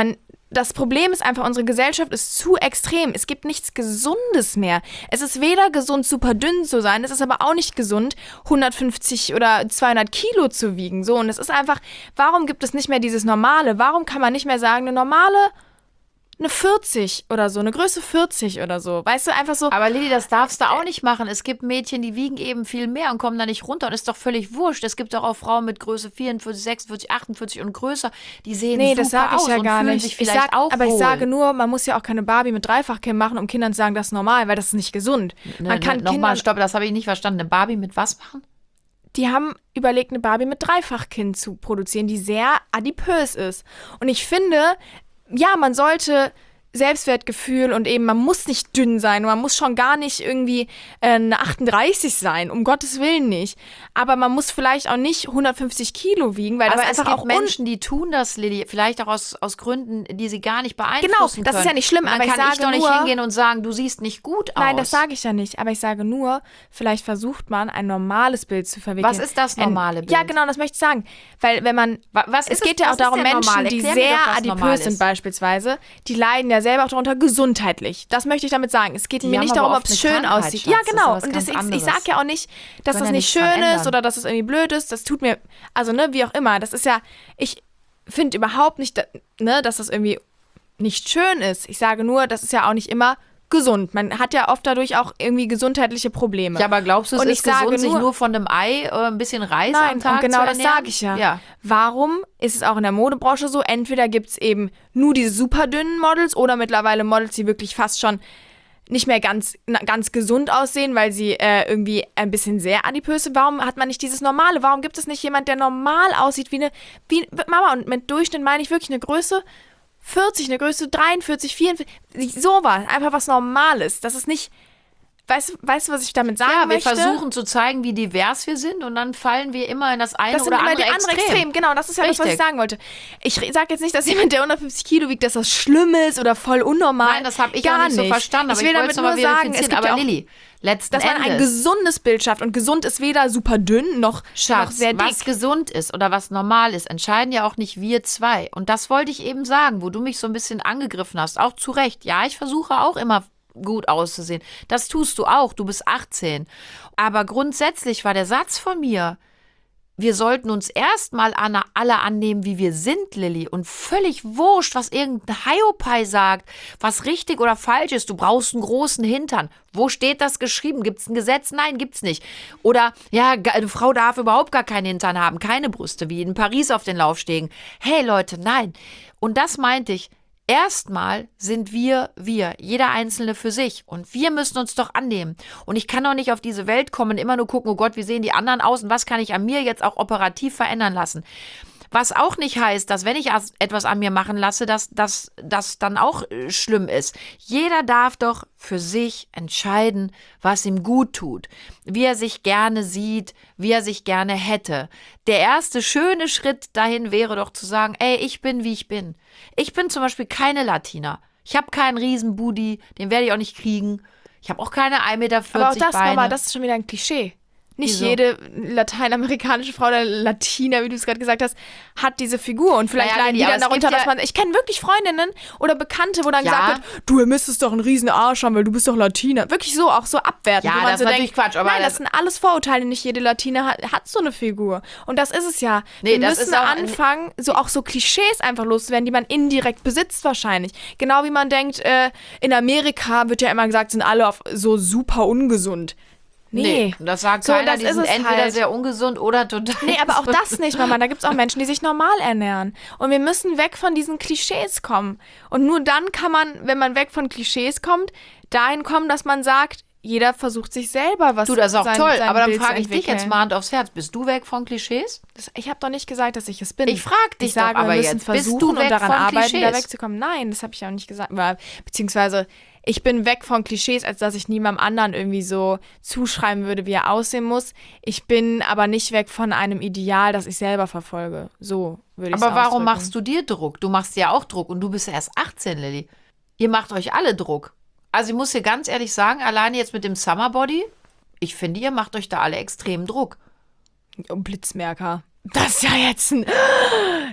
das Problem ist einfach, unsere Gesellschaft ist zu extrem. Es gibt nichts Gesundes mehr. Es ist weder gesund, super dünn zu sein, es ist aber auch nicht gesund, hundertfünfzig oder zweihundert Kilo zu wiegen. So, und es ist einfach, warum gibt es nicht mehr dieses Normale? Warum kann man nicht mehr sagen, eine normale, eine vierzig oder so, eine Größe vierzig oder so? Weißt du, einfach so. Aber Lilly, das darfst du auch nicht machen. Es gibt Mädchen, die wiegen eben viel mehr und kommen da nicht runter und ist doch völlig wurscht. Es gibt doch auch Frauen mit Größe vierundvierzig, sechsundvierzig, achtundvierzig und größer, die sehen nee, super das sag ich aus ja und gar fühlen nicht. sich Ich vielleicht sag, auch aber wohl. ich sage nur, man muss ja auch keine Barbie mit Dreifachkinn machen, um Kindern zu sagen, das ist normal, weil das ist nicht gesund. Ne, Man kann ne, Nochmal, Kindern, stopp, das habe ich nicht verstanden. Eine Barbie mit was machen? die haben überlegt, eine Barbie mit Dreifachkinn zu produzieren, die sehr adipös ist. Und ich finde, ja, man sollte Selbstwertgefühl und eben, man muss nicht dünn sein, man muss schon gar nicht irgendwie äh, eine achtunddreißig sein, um Gottes Willen nicht. Aber man muss vielleicht auch nicht hundertfünfzig Kilo wiegen, weil Aber das es einfach gibt auch Menschen, die tun das, Lilly, vielleicht auch aus, aus Gründen, die sie gar nicht beeinflussen Genau, können. das ist ja nicht schlimm, Und dann aber ich kann ich sage doch nicht nur- hingehen und sagen, du siehst nicht gut aus. Nein, das sage ich ja nicht. Aber ich sage nur, vielleicht versucht man, ein normales Bild zu verwickeln. Was ist das normale Ein, Bild? Ja, genau, das möchte ich sagen. Weil wenn man, Wa- was es ist geht es- ja was auch darum, ist denn Menschen, normal? die Erklär mir sehr doch, was normal adipös sind ist. beispielsweise, die leiden ja selber auch darunter gesundheitlich. Das möchte ich damit sagen. Es geht Die mir haben nicht aber darum, ob oft es eine schön Krankheit, aussieht. Schatz. Ja, Das ist genau. was Und ganz das, ich, ich anderes. sage ja auch nicht, dass Können das ja nicht nichts schön dran ist ändern. oder dass es irgendwie blöd ist. Das tut mir, also ne, wie auch immer. Das ist ja, ich finde überhaupt nicht, da- ne, dass das irgendwie nicht schön ist. Ich sage nur, das ist ja auch nicht immer gesund. Man hat ja oft dadurch auch irgendwie gesundheitliche Probleme. Ja, aber glaubst du, es Und ist ich sage gesund, sich nur- nur von einem Ei äh, ein bisschen Reis am Nein, Tag und genau zu das ernähren? sage ich ja. Ja. Warum ist es auch in der Modebranche so? Entweder gibt es eben nur diese super dünnen Models oder mittlerweile Models, die wirklich fast schon nicht mehr ganz, na, ganz gesund aussehen, weil sie äh, irgendwie ein bisschen sehr adipös sind. Warum hat man nicht dieses Normale? Warum gibt es nicht jemand, der normal aussieht wie eine, wie, Mama, und mit Durchschnitt meine ich wirklich eine Größe vierzig, eine Größe dreiundvierzig, vierundvierzig, sowas, einfach was Normales. Das ist nicht, weißt, weißt du, was ich damit sagen Ja, wir möchte? versuchen zu zeigen, wie divers wir sind und dann fallen wir immer in das eine Das sind oder immer andere die andere Extrem. Extrem. Genau, das ist ja das, was ich Richtig. sagen wollte. Ich sage jetzt nicht, dass jemand, der hundertfünfzig Kilo wiegt, dass das schlimm ist oder voll unnormal. Nein, das habe ich Gar auch nicht so verstanden, aber ich will ich wollte damit es nur nochmal sagen, es verifizieren. gibt Aber ja auch, Lilly, letzten dass man ein Endes, gesundes Bild schafft. Und gesund ist weder super dünn noch, noch Schatz, sehr dick. was gesund ist oder was normal ist, entscheiden ja auch nicht wir zwei. Und das wollte ich eben sagen, wo du mich so ein bisschen angegriffen hast. Auch zu Recht. Ja, ich versuche auch immer gut auszusehen. Das tust du auch. Du bist achtzehn. Aber grundsätzlich war der Satz von mir, wir sollten uns erstmal an, alle annehmen, wie wir sind, Lilly. Und völlig wurscht, was irgendein Hiopai sagt, was richtig oder falsch ist. Du brauchst einen großen Hintern. Wo steht das geschrieben? Gibt es ein Gesetz? Nein, gibt's nicht. Oder, ja, eine Frau darf überhaupt gar keinen Hintern haben, keine Brüste, wie in Paris auf den Laufstegen. Hey Leute, nein. Und das meinte ich. Erstmal sind wir wir, jeder Einzelne für sich. Und wir müssen uns doch annehmen. Und ich kann doch nicht auf diese Welt kommen und immer nur gucken, oh Gott, wie sehen die anderen aus und was kann ich an mir jetzt auch operativ verändern lassen. Was auch nicht heißt, dass wenn ich as- etwas an mir machen lasse, dass das dann auch äh, schlimm ist. Jeder darf doch für sich entscheiden, was ihm gut tut, wie er sich gerne sieht, wie er sich gerne hätte. Der erste schöne Schritt dahin wäre doch zu sagen, ey, ich bin, wie ich bin. Ich bin zum Beispiel keine Latina. Ich habe keinen Riesenbooty, den werde ich auch nicht kriegen. Ich habe auch keine ein Meter vierzig Aber auch das, Beine. Mama, das ist schon wieder ein Klischee. Nicht Wieso? jede lateinamerikanische Frau oder Latina, wie du es gerade gesagt hast, hat diese Figur. Und vielleicht Naja, leiden die Lili, dann aber es darunter, gibt dass ja- man. Ich kenne wirklich Freundinnen oder Bekannte, wo dann Ja. gesagt wird, du, ihr müsstest doch einen riesen Arsch haben, weil du bist doch Latina. Wirklich so, auch so abwertend. Ja, wo man das so ist natürlich denkt, Quatsch, aber nein, das das- sind alles Vorurteile. Nicht jede Latina hat, hat so eine Figur. Und das ist es ja. Nee, Wir das müssen ist auch- anfangen, so auch so Klischees einfach loszuwerden, die man indirekt besitzt wahrscheinlich. Genau wie man denkt, äh, in Amerika wird ja immer gesagt, sind alle auf so super ungesund. Nee. Nee, das sagt So, keiner, das die ist sind es entweder halt. sehr ungesund oder total Nee, aber auch gesund. das nicht, Mama. Da gibt es auch Menschen, die sich normal ernähren. Und wir müssen weg von diesen Klischees kommen. Und nur dann kann man, wenn man weg von Klischees kommt, dahin kommen, dass man sagt, jeder versucht sich selber was Du, das ist auch sein, toll, sein aber dann Bild zu frage ich dich entwickeln. jetzt mal Hand aufs Herz. Bist du weg von Klischees? Das, ich habe doch nicht gesagt, dass ich es bin. Ich frag dich ich sage, doch aber wir müssen jetzt, bist versuchen du und weg daran von arbeiten, da Klischees? wegzukommen. Nein, das habe ich auch nicht gesagt. Weil- Beziehungsweise, ich bin weg von Klischees, als dass ich niemandem anderen irgendwie so zuschreiben würde, wie er aussehen muss. Ich bin aber nicht weg von einem Ideal, das ich selber verfolge. So würde ich Aber warum ausdrücken. machst du dir Druck? Du machst dir auch Druck und du bist ja erst achtzehn, Lilly. Ihr macht euch alle Druck. Also ich muss dir ganz ehrlich sagen, alleine jetzt mit dem Summerbody, ich finde, ihr macht euch da alle extrem Druck. Oh, Blitzmerker. Das ist ja jetzt ein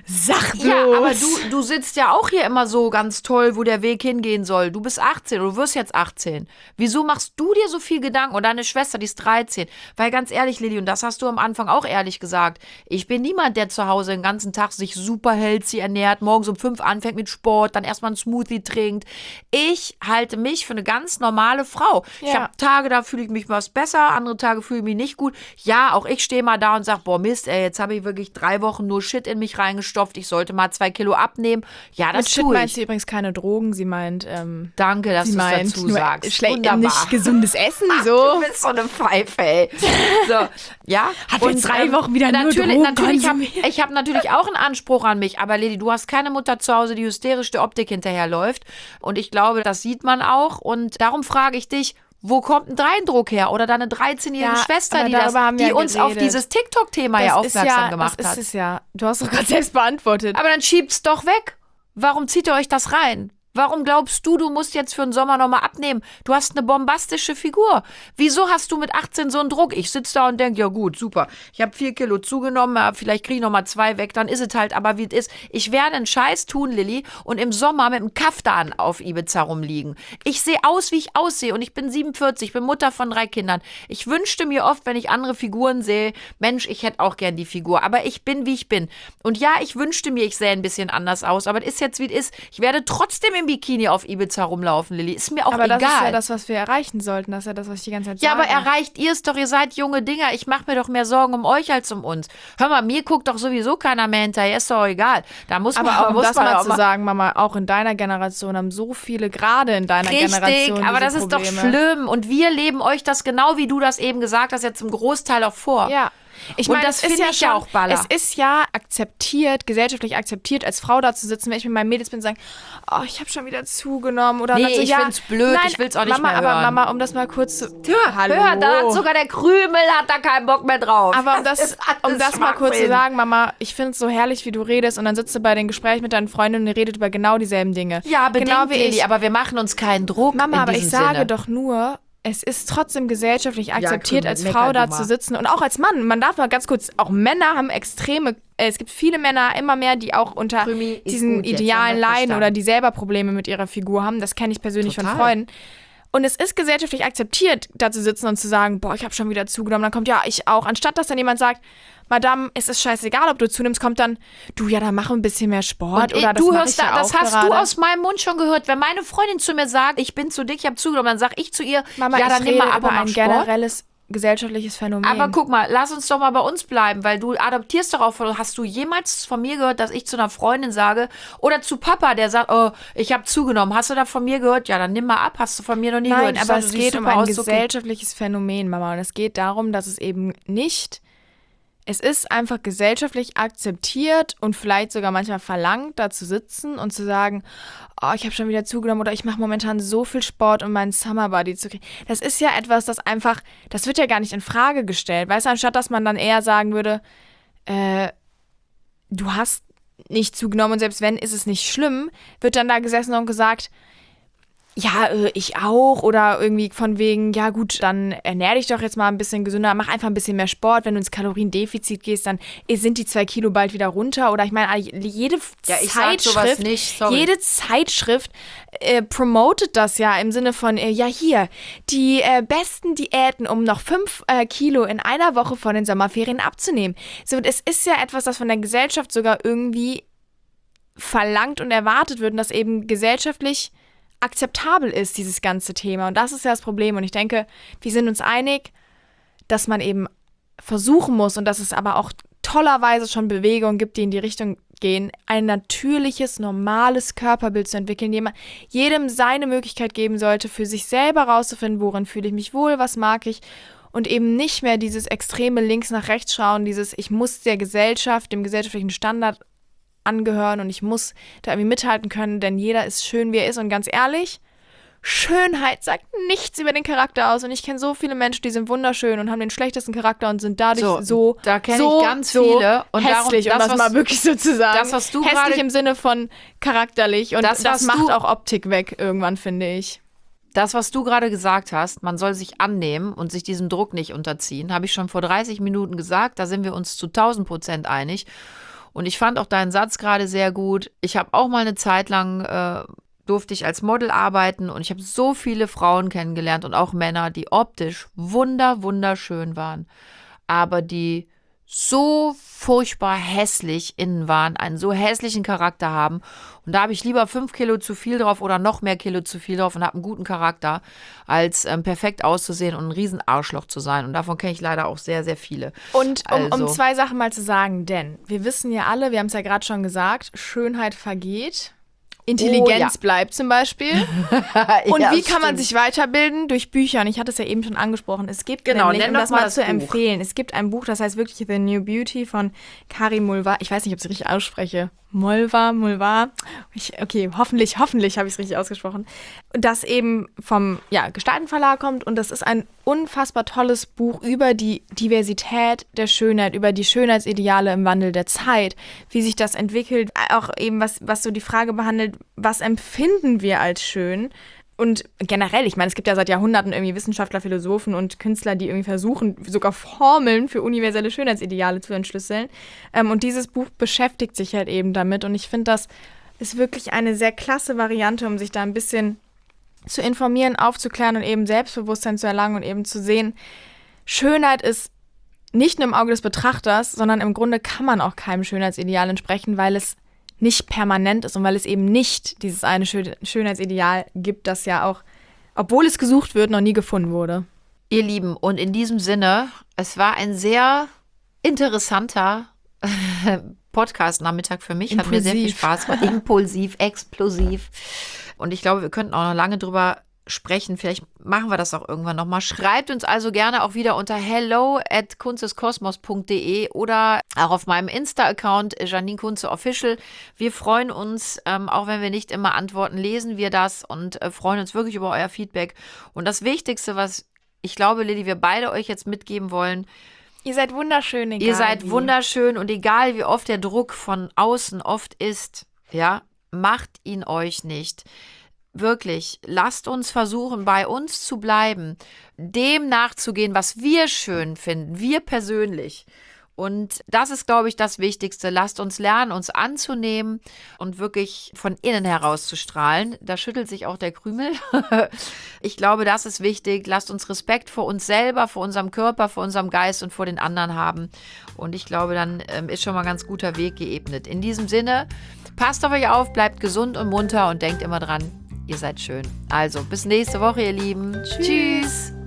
Sag bloß. Ja, aber du, du sitzt ja auch hier immer so ganz toll, wo der Weg hingehen soll. Du bist achtzehn oder du wirst jetzt achtzehn. Wieso machst du dir so viel Gedanken? Und deine Schwester, die ist dreizehn. Weil ganz ehrlich, Lilly, und das hast du am Anfang auch ehrlich gesagt, ich bin niemand, der zu Hause den ganzen Tag sich super healthy ernährt, morgens um fünf anfängt mit Sport, dann erstmal einen Smoothie trinkt. Ich halte mich für eine ganz normale Frau. Ja. Ich habe Tage, da fühle ich mich was besser, andere Tage fühle ich mich nicht gut. Ja, auch ich stehe mal da und sage, boah Mist, ey, jetzt habe ich wirklich drei Wochen nur Shit in mich reingestopft. Ich sollte mal zwei Kilo abnehmen. Ja, das Mit Shit tue meint ich. sie übrigens keine Drogen. Sie meint, ähm, Danke, dass sie du es meint dazu nur sagst. schlecht, Wunderbar. nicht gesundes Essen, Ach, so. du bist so eine Pfeife, ey. So, ja. Hab jetzt drei Wochen wieder nur natürlich, Drogen natürlich hab, konsumiert. Ich habe natürlich auch einen Anspruch an mich, aber Lilly, du hast keine Mutter zu Hause, die hysterisch der Optik hinterherläuft. Und ich glaube, das sieht man auch. Und darum frage ich dich, wo kommt ein Dreindruck her? Oder deine dreizehnjährige Ja, Schwester, aber die, das, darüber haben wir die ja uns auf geredet. dieses TikTok-Thema ja Das ist aufmerksam ja, gemacht das hat. ist es ja. Du hast doch gerade selbst beantwortet. Aber dann schiebt's doch weg. Warum zieht ihr euch das rein? Warum glaubst du, du musst jetzt für den Sommer nochmal abnehmen? Du hast eine bombastische Figur. Wieso hast du mit achtzehn so einen Druck? Ich sitze da und denke, ja gut, super. Ich habe vier Kilo zugenommen, vielleicht kriege ich nochmal zwei weg, dann ist es halt aber, wie es ist. Ich werde einen Scheiß tun, Lilly, und im Sommer mit einem Kaftan auf Ibiza rumliegen. Ich sehe aus, wie ich aussehe und ich bin siebenundvierzig, ich bin Mutter von drei Kindern. Ich wünschte mir oft, wenn ich andere Figuren sehe, Mensch, ich hätte auch gern die Figur, aber ich bin, wie ich bin. Und ja, ich wünschte mir, ich sähe ein bisschen anders aus, aber es ist jetzt, wie es ist. Ich werde trotzdem im Bikini auf Ibiza rumlaufen, Lilly. Ist mir auch aber egal. das ist ja das, was wir erreichen sollten. Das ist ja das, was ich die ganze Zeit Ja, sage. aber erreicht ihr es doch, ihr seid junge Dinger. Ich mache mir doch mehr Sorgen um euch als um uns. Hör mal, mir guckt doch sowieso keiner mehr hinterher, ist doch egal. Da muss man Aber auch um muss das man mal auch zu sagen, Mama, auch in deiner Generation haben so viele, gerade in deiner Richtig, Generation aber das diese ist doch Probleme. schlimm. Und wir leben euch das genau, wie du das eben gesagt hast, jetzt zum Großteil auch vor. Ja. Ich Und meine, das das ist finde ja ich ja schon, auch Baller. es ist ja akzeptiert, gesellschaftlich akzeptiert, als Frau da zu sitzen, wenn ich mit meinen Mädels bin und sagen, oh, ich habe schon wieder zugenommen. Oder Nee, dann so, ich ja, find's blöd, nein, ich will's auch nicht Mama, mehr aber hören. Mama, um das mal kurz zu... Ja, Hallo. hör, da hat sogar der Krümel hat da keinen Bock mehr drauf. Aber um das, ist alles um das mal kurz zu Schwachsinn. sagen, Mama, ich finde es so herrlich, wie du redest und dann sitzt du bei den Gesprächen mit deinen Freundinnen und ihr redet über genau dieselben Dinge. Ja, bedingt, genau wie Lilly, ich. aber wir machen uns keinen Druck Mama, in aber diesem ich sage Sinne. doch nur, es ist trotzdem gesellschaftlich akzeptiert, Krümel, als mecker Frau du da mal. zu sitzen und auch als Mann. Man darf mal ganz kurz, auch Männer haben extreme, äh, es gibt viele Männer, immer mehr, die auch unter Krümi, ist diesen gut, jetzt Idealen haben wir leiden verstanden. oder die selber Probleme mit ihrer Figur haben. Das kenne ich persönlich Total. von Freunden. Und es ist gesellschaftlich akzeptiert, da zu sitzen und zu sagen, boah, ich habe schon wieder zugenommen. Dann kommt, ja, ich auch. Anstatt dass dann jemand sagt, Madame, es ist scheißegal, ob du zunimmst, kommt dann, du, ja, dann mach ein bisschen mehr Sport. Und oder das du mach hörst ich ja da, das auch hast gerade. du aus meinem Mund schon gehört. Wenn meine Freundin zu mir sagt, ich bin zu dick, ich habe zugenommen, dann sag ich zu ihr, Mama, ja, dann ich nimm rede mal ab über und mach ein Sport. generelles gesellschaftliches Phänomen. Aber guck mal, lass uns doch mal bei uns bleiben, weil du adoptierst doch auch von, hast du jemals von mir gehört, dass ich zu einer Freundin sage, oder zu Papa, der sagt, oh, ich habe zugenommen. Hast du da von mir gehört? Ja, dann nimm mal ab. Hast du von mir noch nie Nein, gehört. Ich aber sag, es du siehst geht um super ein aus, okay. gesellschaftliches Phänomen, Mama. Und es geht darum, dass es eben nicht, es ist einfach gesellschaftlich akzeptiert und vielleicht sogar manchmal verlangt, da zu sitzen und zu sagen, oh, ich habe schon wieder zugenommen oder ich mache momentan so viel Sport, um meinen Summer Body zu kriegen. Das ist ja etwas, das einfach, das wird ja gar nicht in Frage gestellt. Weißt du, anstatt dass man dann eher sagen würde, äh, du hast nicht zugenommen und selbst wenn, ist es nicht schlimm, wird dann da gesessen und gesagt, ja, äh, ich auch. Oder irgendwie von wegen, ja gut, dann ernähr dich doch jetzt mal ein bisschen gesünder, mach einfach ein bisschen mehr Sport. Wenn du ins Kaloriendefizit gehst, dann sind die zwei Kilo bald wieder runter. Oder ich meine, jede Ja, ich sag sowas Zeitschrift, nicht, sorry. jede Zeitschrift äh, promotet das ja im Sinne von, äh, ja hier, die äh, besten Diäten, um noch fünf äh, Kilo in einer Woche vor den Sommerferien abzunehmen. So, und es ist ja etwas, das von der Gesellschaft sogar irgendwie verlangt und erwartet wird und das eben gesellschaftlich akzeptabel ist, dieses ganze Thema. Und das ist ja das Problem. Und ich denke, wir sind uns einig, dass man eben versuchen muss und dass es aber auch tollerweise schon Bewegungen gibt, die in die Richtung gehen, ein natürliches, normales Körperbild zu entwickeln, dem man jedem seine Möglichkeit geben sollte, für sich selber rauszufinden, worin fühle ich mich wohl, was mag ich und eben nicht mehr dieses extreme links nach rechts schauen, dieses ich muss der Gesellschaft, dem gesellschaftlichen Standard angehören und ich muss da irgendwie mithalten können, denn jeder ist schön, wie er ist und ganz ehrlich, Schönheit sagt nichts über den Charakter aus und ich kenne so viele Menschen, die sind wunderschön und haben den schlechtesten Charakter und sind dadurch so, So, da kenn ich so, ganz so viele. Und darum, hässlich, das, um das was- mal wirklich so zu sagen. das, was du hässlich gerade- im Sinne von charakterlich und Das, das, was macht du- auch Optik weg irgendwann, finde ich. Das, was du gerade gesagt hast, man soll sich annehmen und sich diesem Druck nicht unterziehen, habe ich schon vor dreißig Minuten gesagt. Da sind wir uns zu tausend Prozent einig. Und ich fand auch deinen Satz gerade sehr gut. Ich habe auch mal eine Zeit lang, äh, durfte ich als Model arbeiten und ich habe so viele Frauen kennengelernt und auch Männer, die optisch wunder, wunderschön waren, aber die so furchtbar hässlich innen waren, einen so hässlichen Charakter haben. Und da habe ich lieber fünf Kilo zu viel drauf oder noch mehr Kilo zu viel drauf und habe einen guten Charakter, als ähm, perfekt auszusehen und ein riesen Arschloch zu sein. Und davon kenne ich leider auch sehr, sehr viele. Und um, also. um zwei Sachen mal zu sagen, denn wir wissen ja alle, wir haben es ja gerade schon gesagt, Schönheit vergeht. Intelligenz Oh, ja. bleibt zum Beispiel. Und Ja, wie kann man stimmt. sich weiterbilden? Durch Bücher. Und ich hatte es ja eben schon angesprochen. Es gibt Genau, nämlich, nenn um doch das mal mal das zu Buch. empfehlen, es gibt ein Buch, das heißt wirklich The New Beauty von Kari Mulva. Ich weiß nicht, ob ich es richtig ausspreche. Mulva, Mulva. Ich, okay, hoffentlich, hoffentlich habe ich es richtig ausgesprochen. Das eben vom ja, Gestaltenverlag kommt. Und das ist ein unfassbar tolles Buch über die Diversität der Schönheit, über die Schönheitsideale im Wandel der Zeit, wie sich das entwickelt. Auch eben, was, was so die Frage behandelt, was empfinden wir als schön? Und generell, ich meine, es gibt ja seit Jahrhunderten irgendwie Wissenschaftler, Philosophen und Künstler, die irgendwie versuchen, sogar Formeln für universelle Schönheitsideale zu entschlüsseln. Ähm, und dieses Buch beschäftigt sich halt eben damit. Und ich finde, das ist wirklich eine sehr klasse Variante, um sich da ein bisschen zu informieren, aufzuklären und eben Selbstbewusstsein zu erlangen und eben zu sehen, Schönheit ist nicht nur im Auge des Betrachters, sondern im Grunde kann man auch keinem Schönheitsideal entsprechen, weil es nicht permanent ist und weil es eben nicht dieses eine Schön- Schönheitsideal gibt, das ja auch, obwohl es gesucht wird, noch nie gefunden wurde. Ihr Lieben, und in diesem Sinne, es war ein sehr interessanter Podcast-Nachmittag für mich. Hat mir sehr viel Impulsiv. Spaß gemacht. Impulsiv, explosiv. Und ich glaube, wir könnten auch noch lange drüber sprechen. Vielleicht machen wir das auch irgendwann nochmal. Schreibt uns also gerne auch wieder unter hello at kunsteskosmos punkt de oder auch auf meinem Insta-Account Janine Kunze Official. Wir freuen uns, ähm, auch wenn wir nicht immer antworten, lesen wir das und äh, freuen uns wirklich über euer Feedback. Und das Wichtigste, was ich glaube, Lilly, wir beide euch jetzt mitgeben wollen, Ihr seid wunderschön, egal ihr seid wie. wunderschön und egal wie oft der Druck von außen oft ist, ja, macht ihn euch nicht. Wirklich, lasst uns versuchen, bei uns zu bleiben, dem nachzugehen, was wir schön finden, wir persönlich. Und das ist, glaube ich, das Wichtigste. Lasst uns lernen, uns anzunehmen und wirklich von innen heraus zu strahlen. Da schüttelt sich auch der Krümel. Ich glaube, das ist wichtig. Lasst uns Respekt vor uns selber, vor unserem Körper, vor unserem Geist und vor den anderen haben. Und ich glaube, dann ähm, ist schon mal ein ganz guter Weg geebnet. In diesem Sinne, passt auf euch auf, bleibt gesund und munter und denkt immer dran, ihr seid schön. Also, bis nächste Woche, ihr Lieben. Tschüss. Tschüss.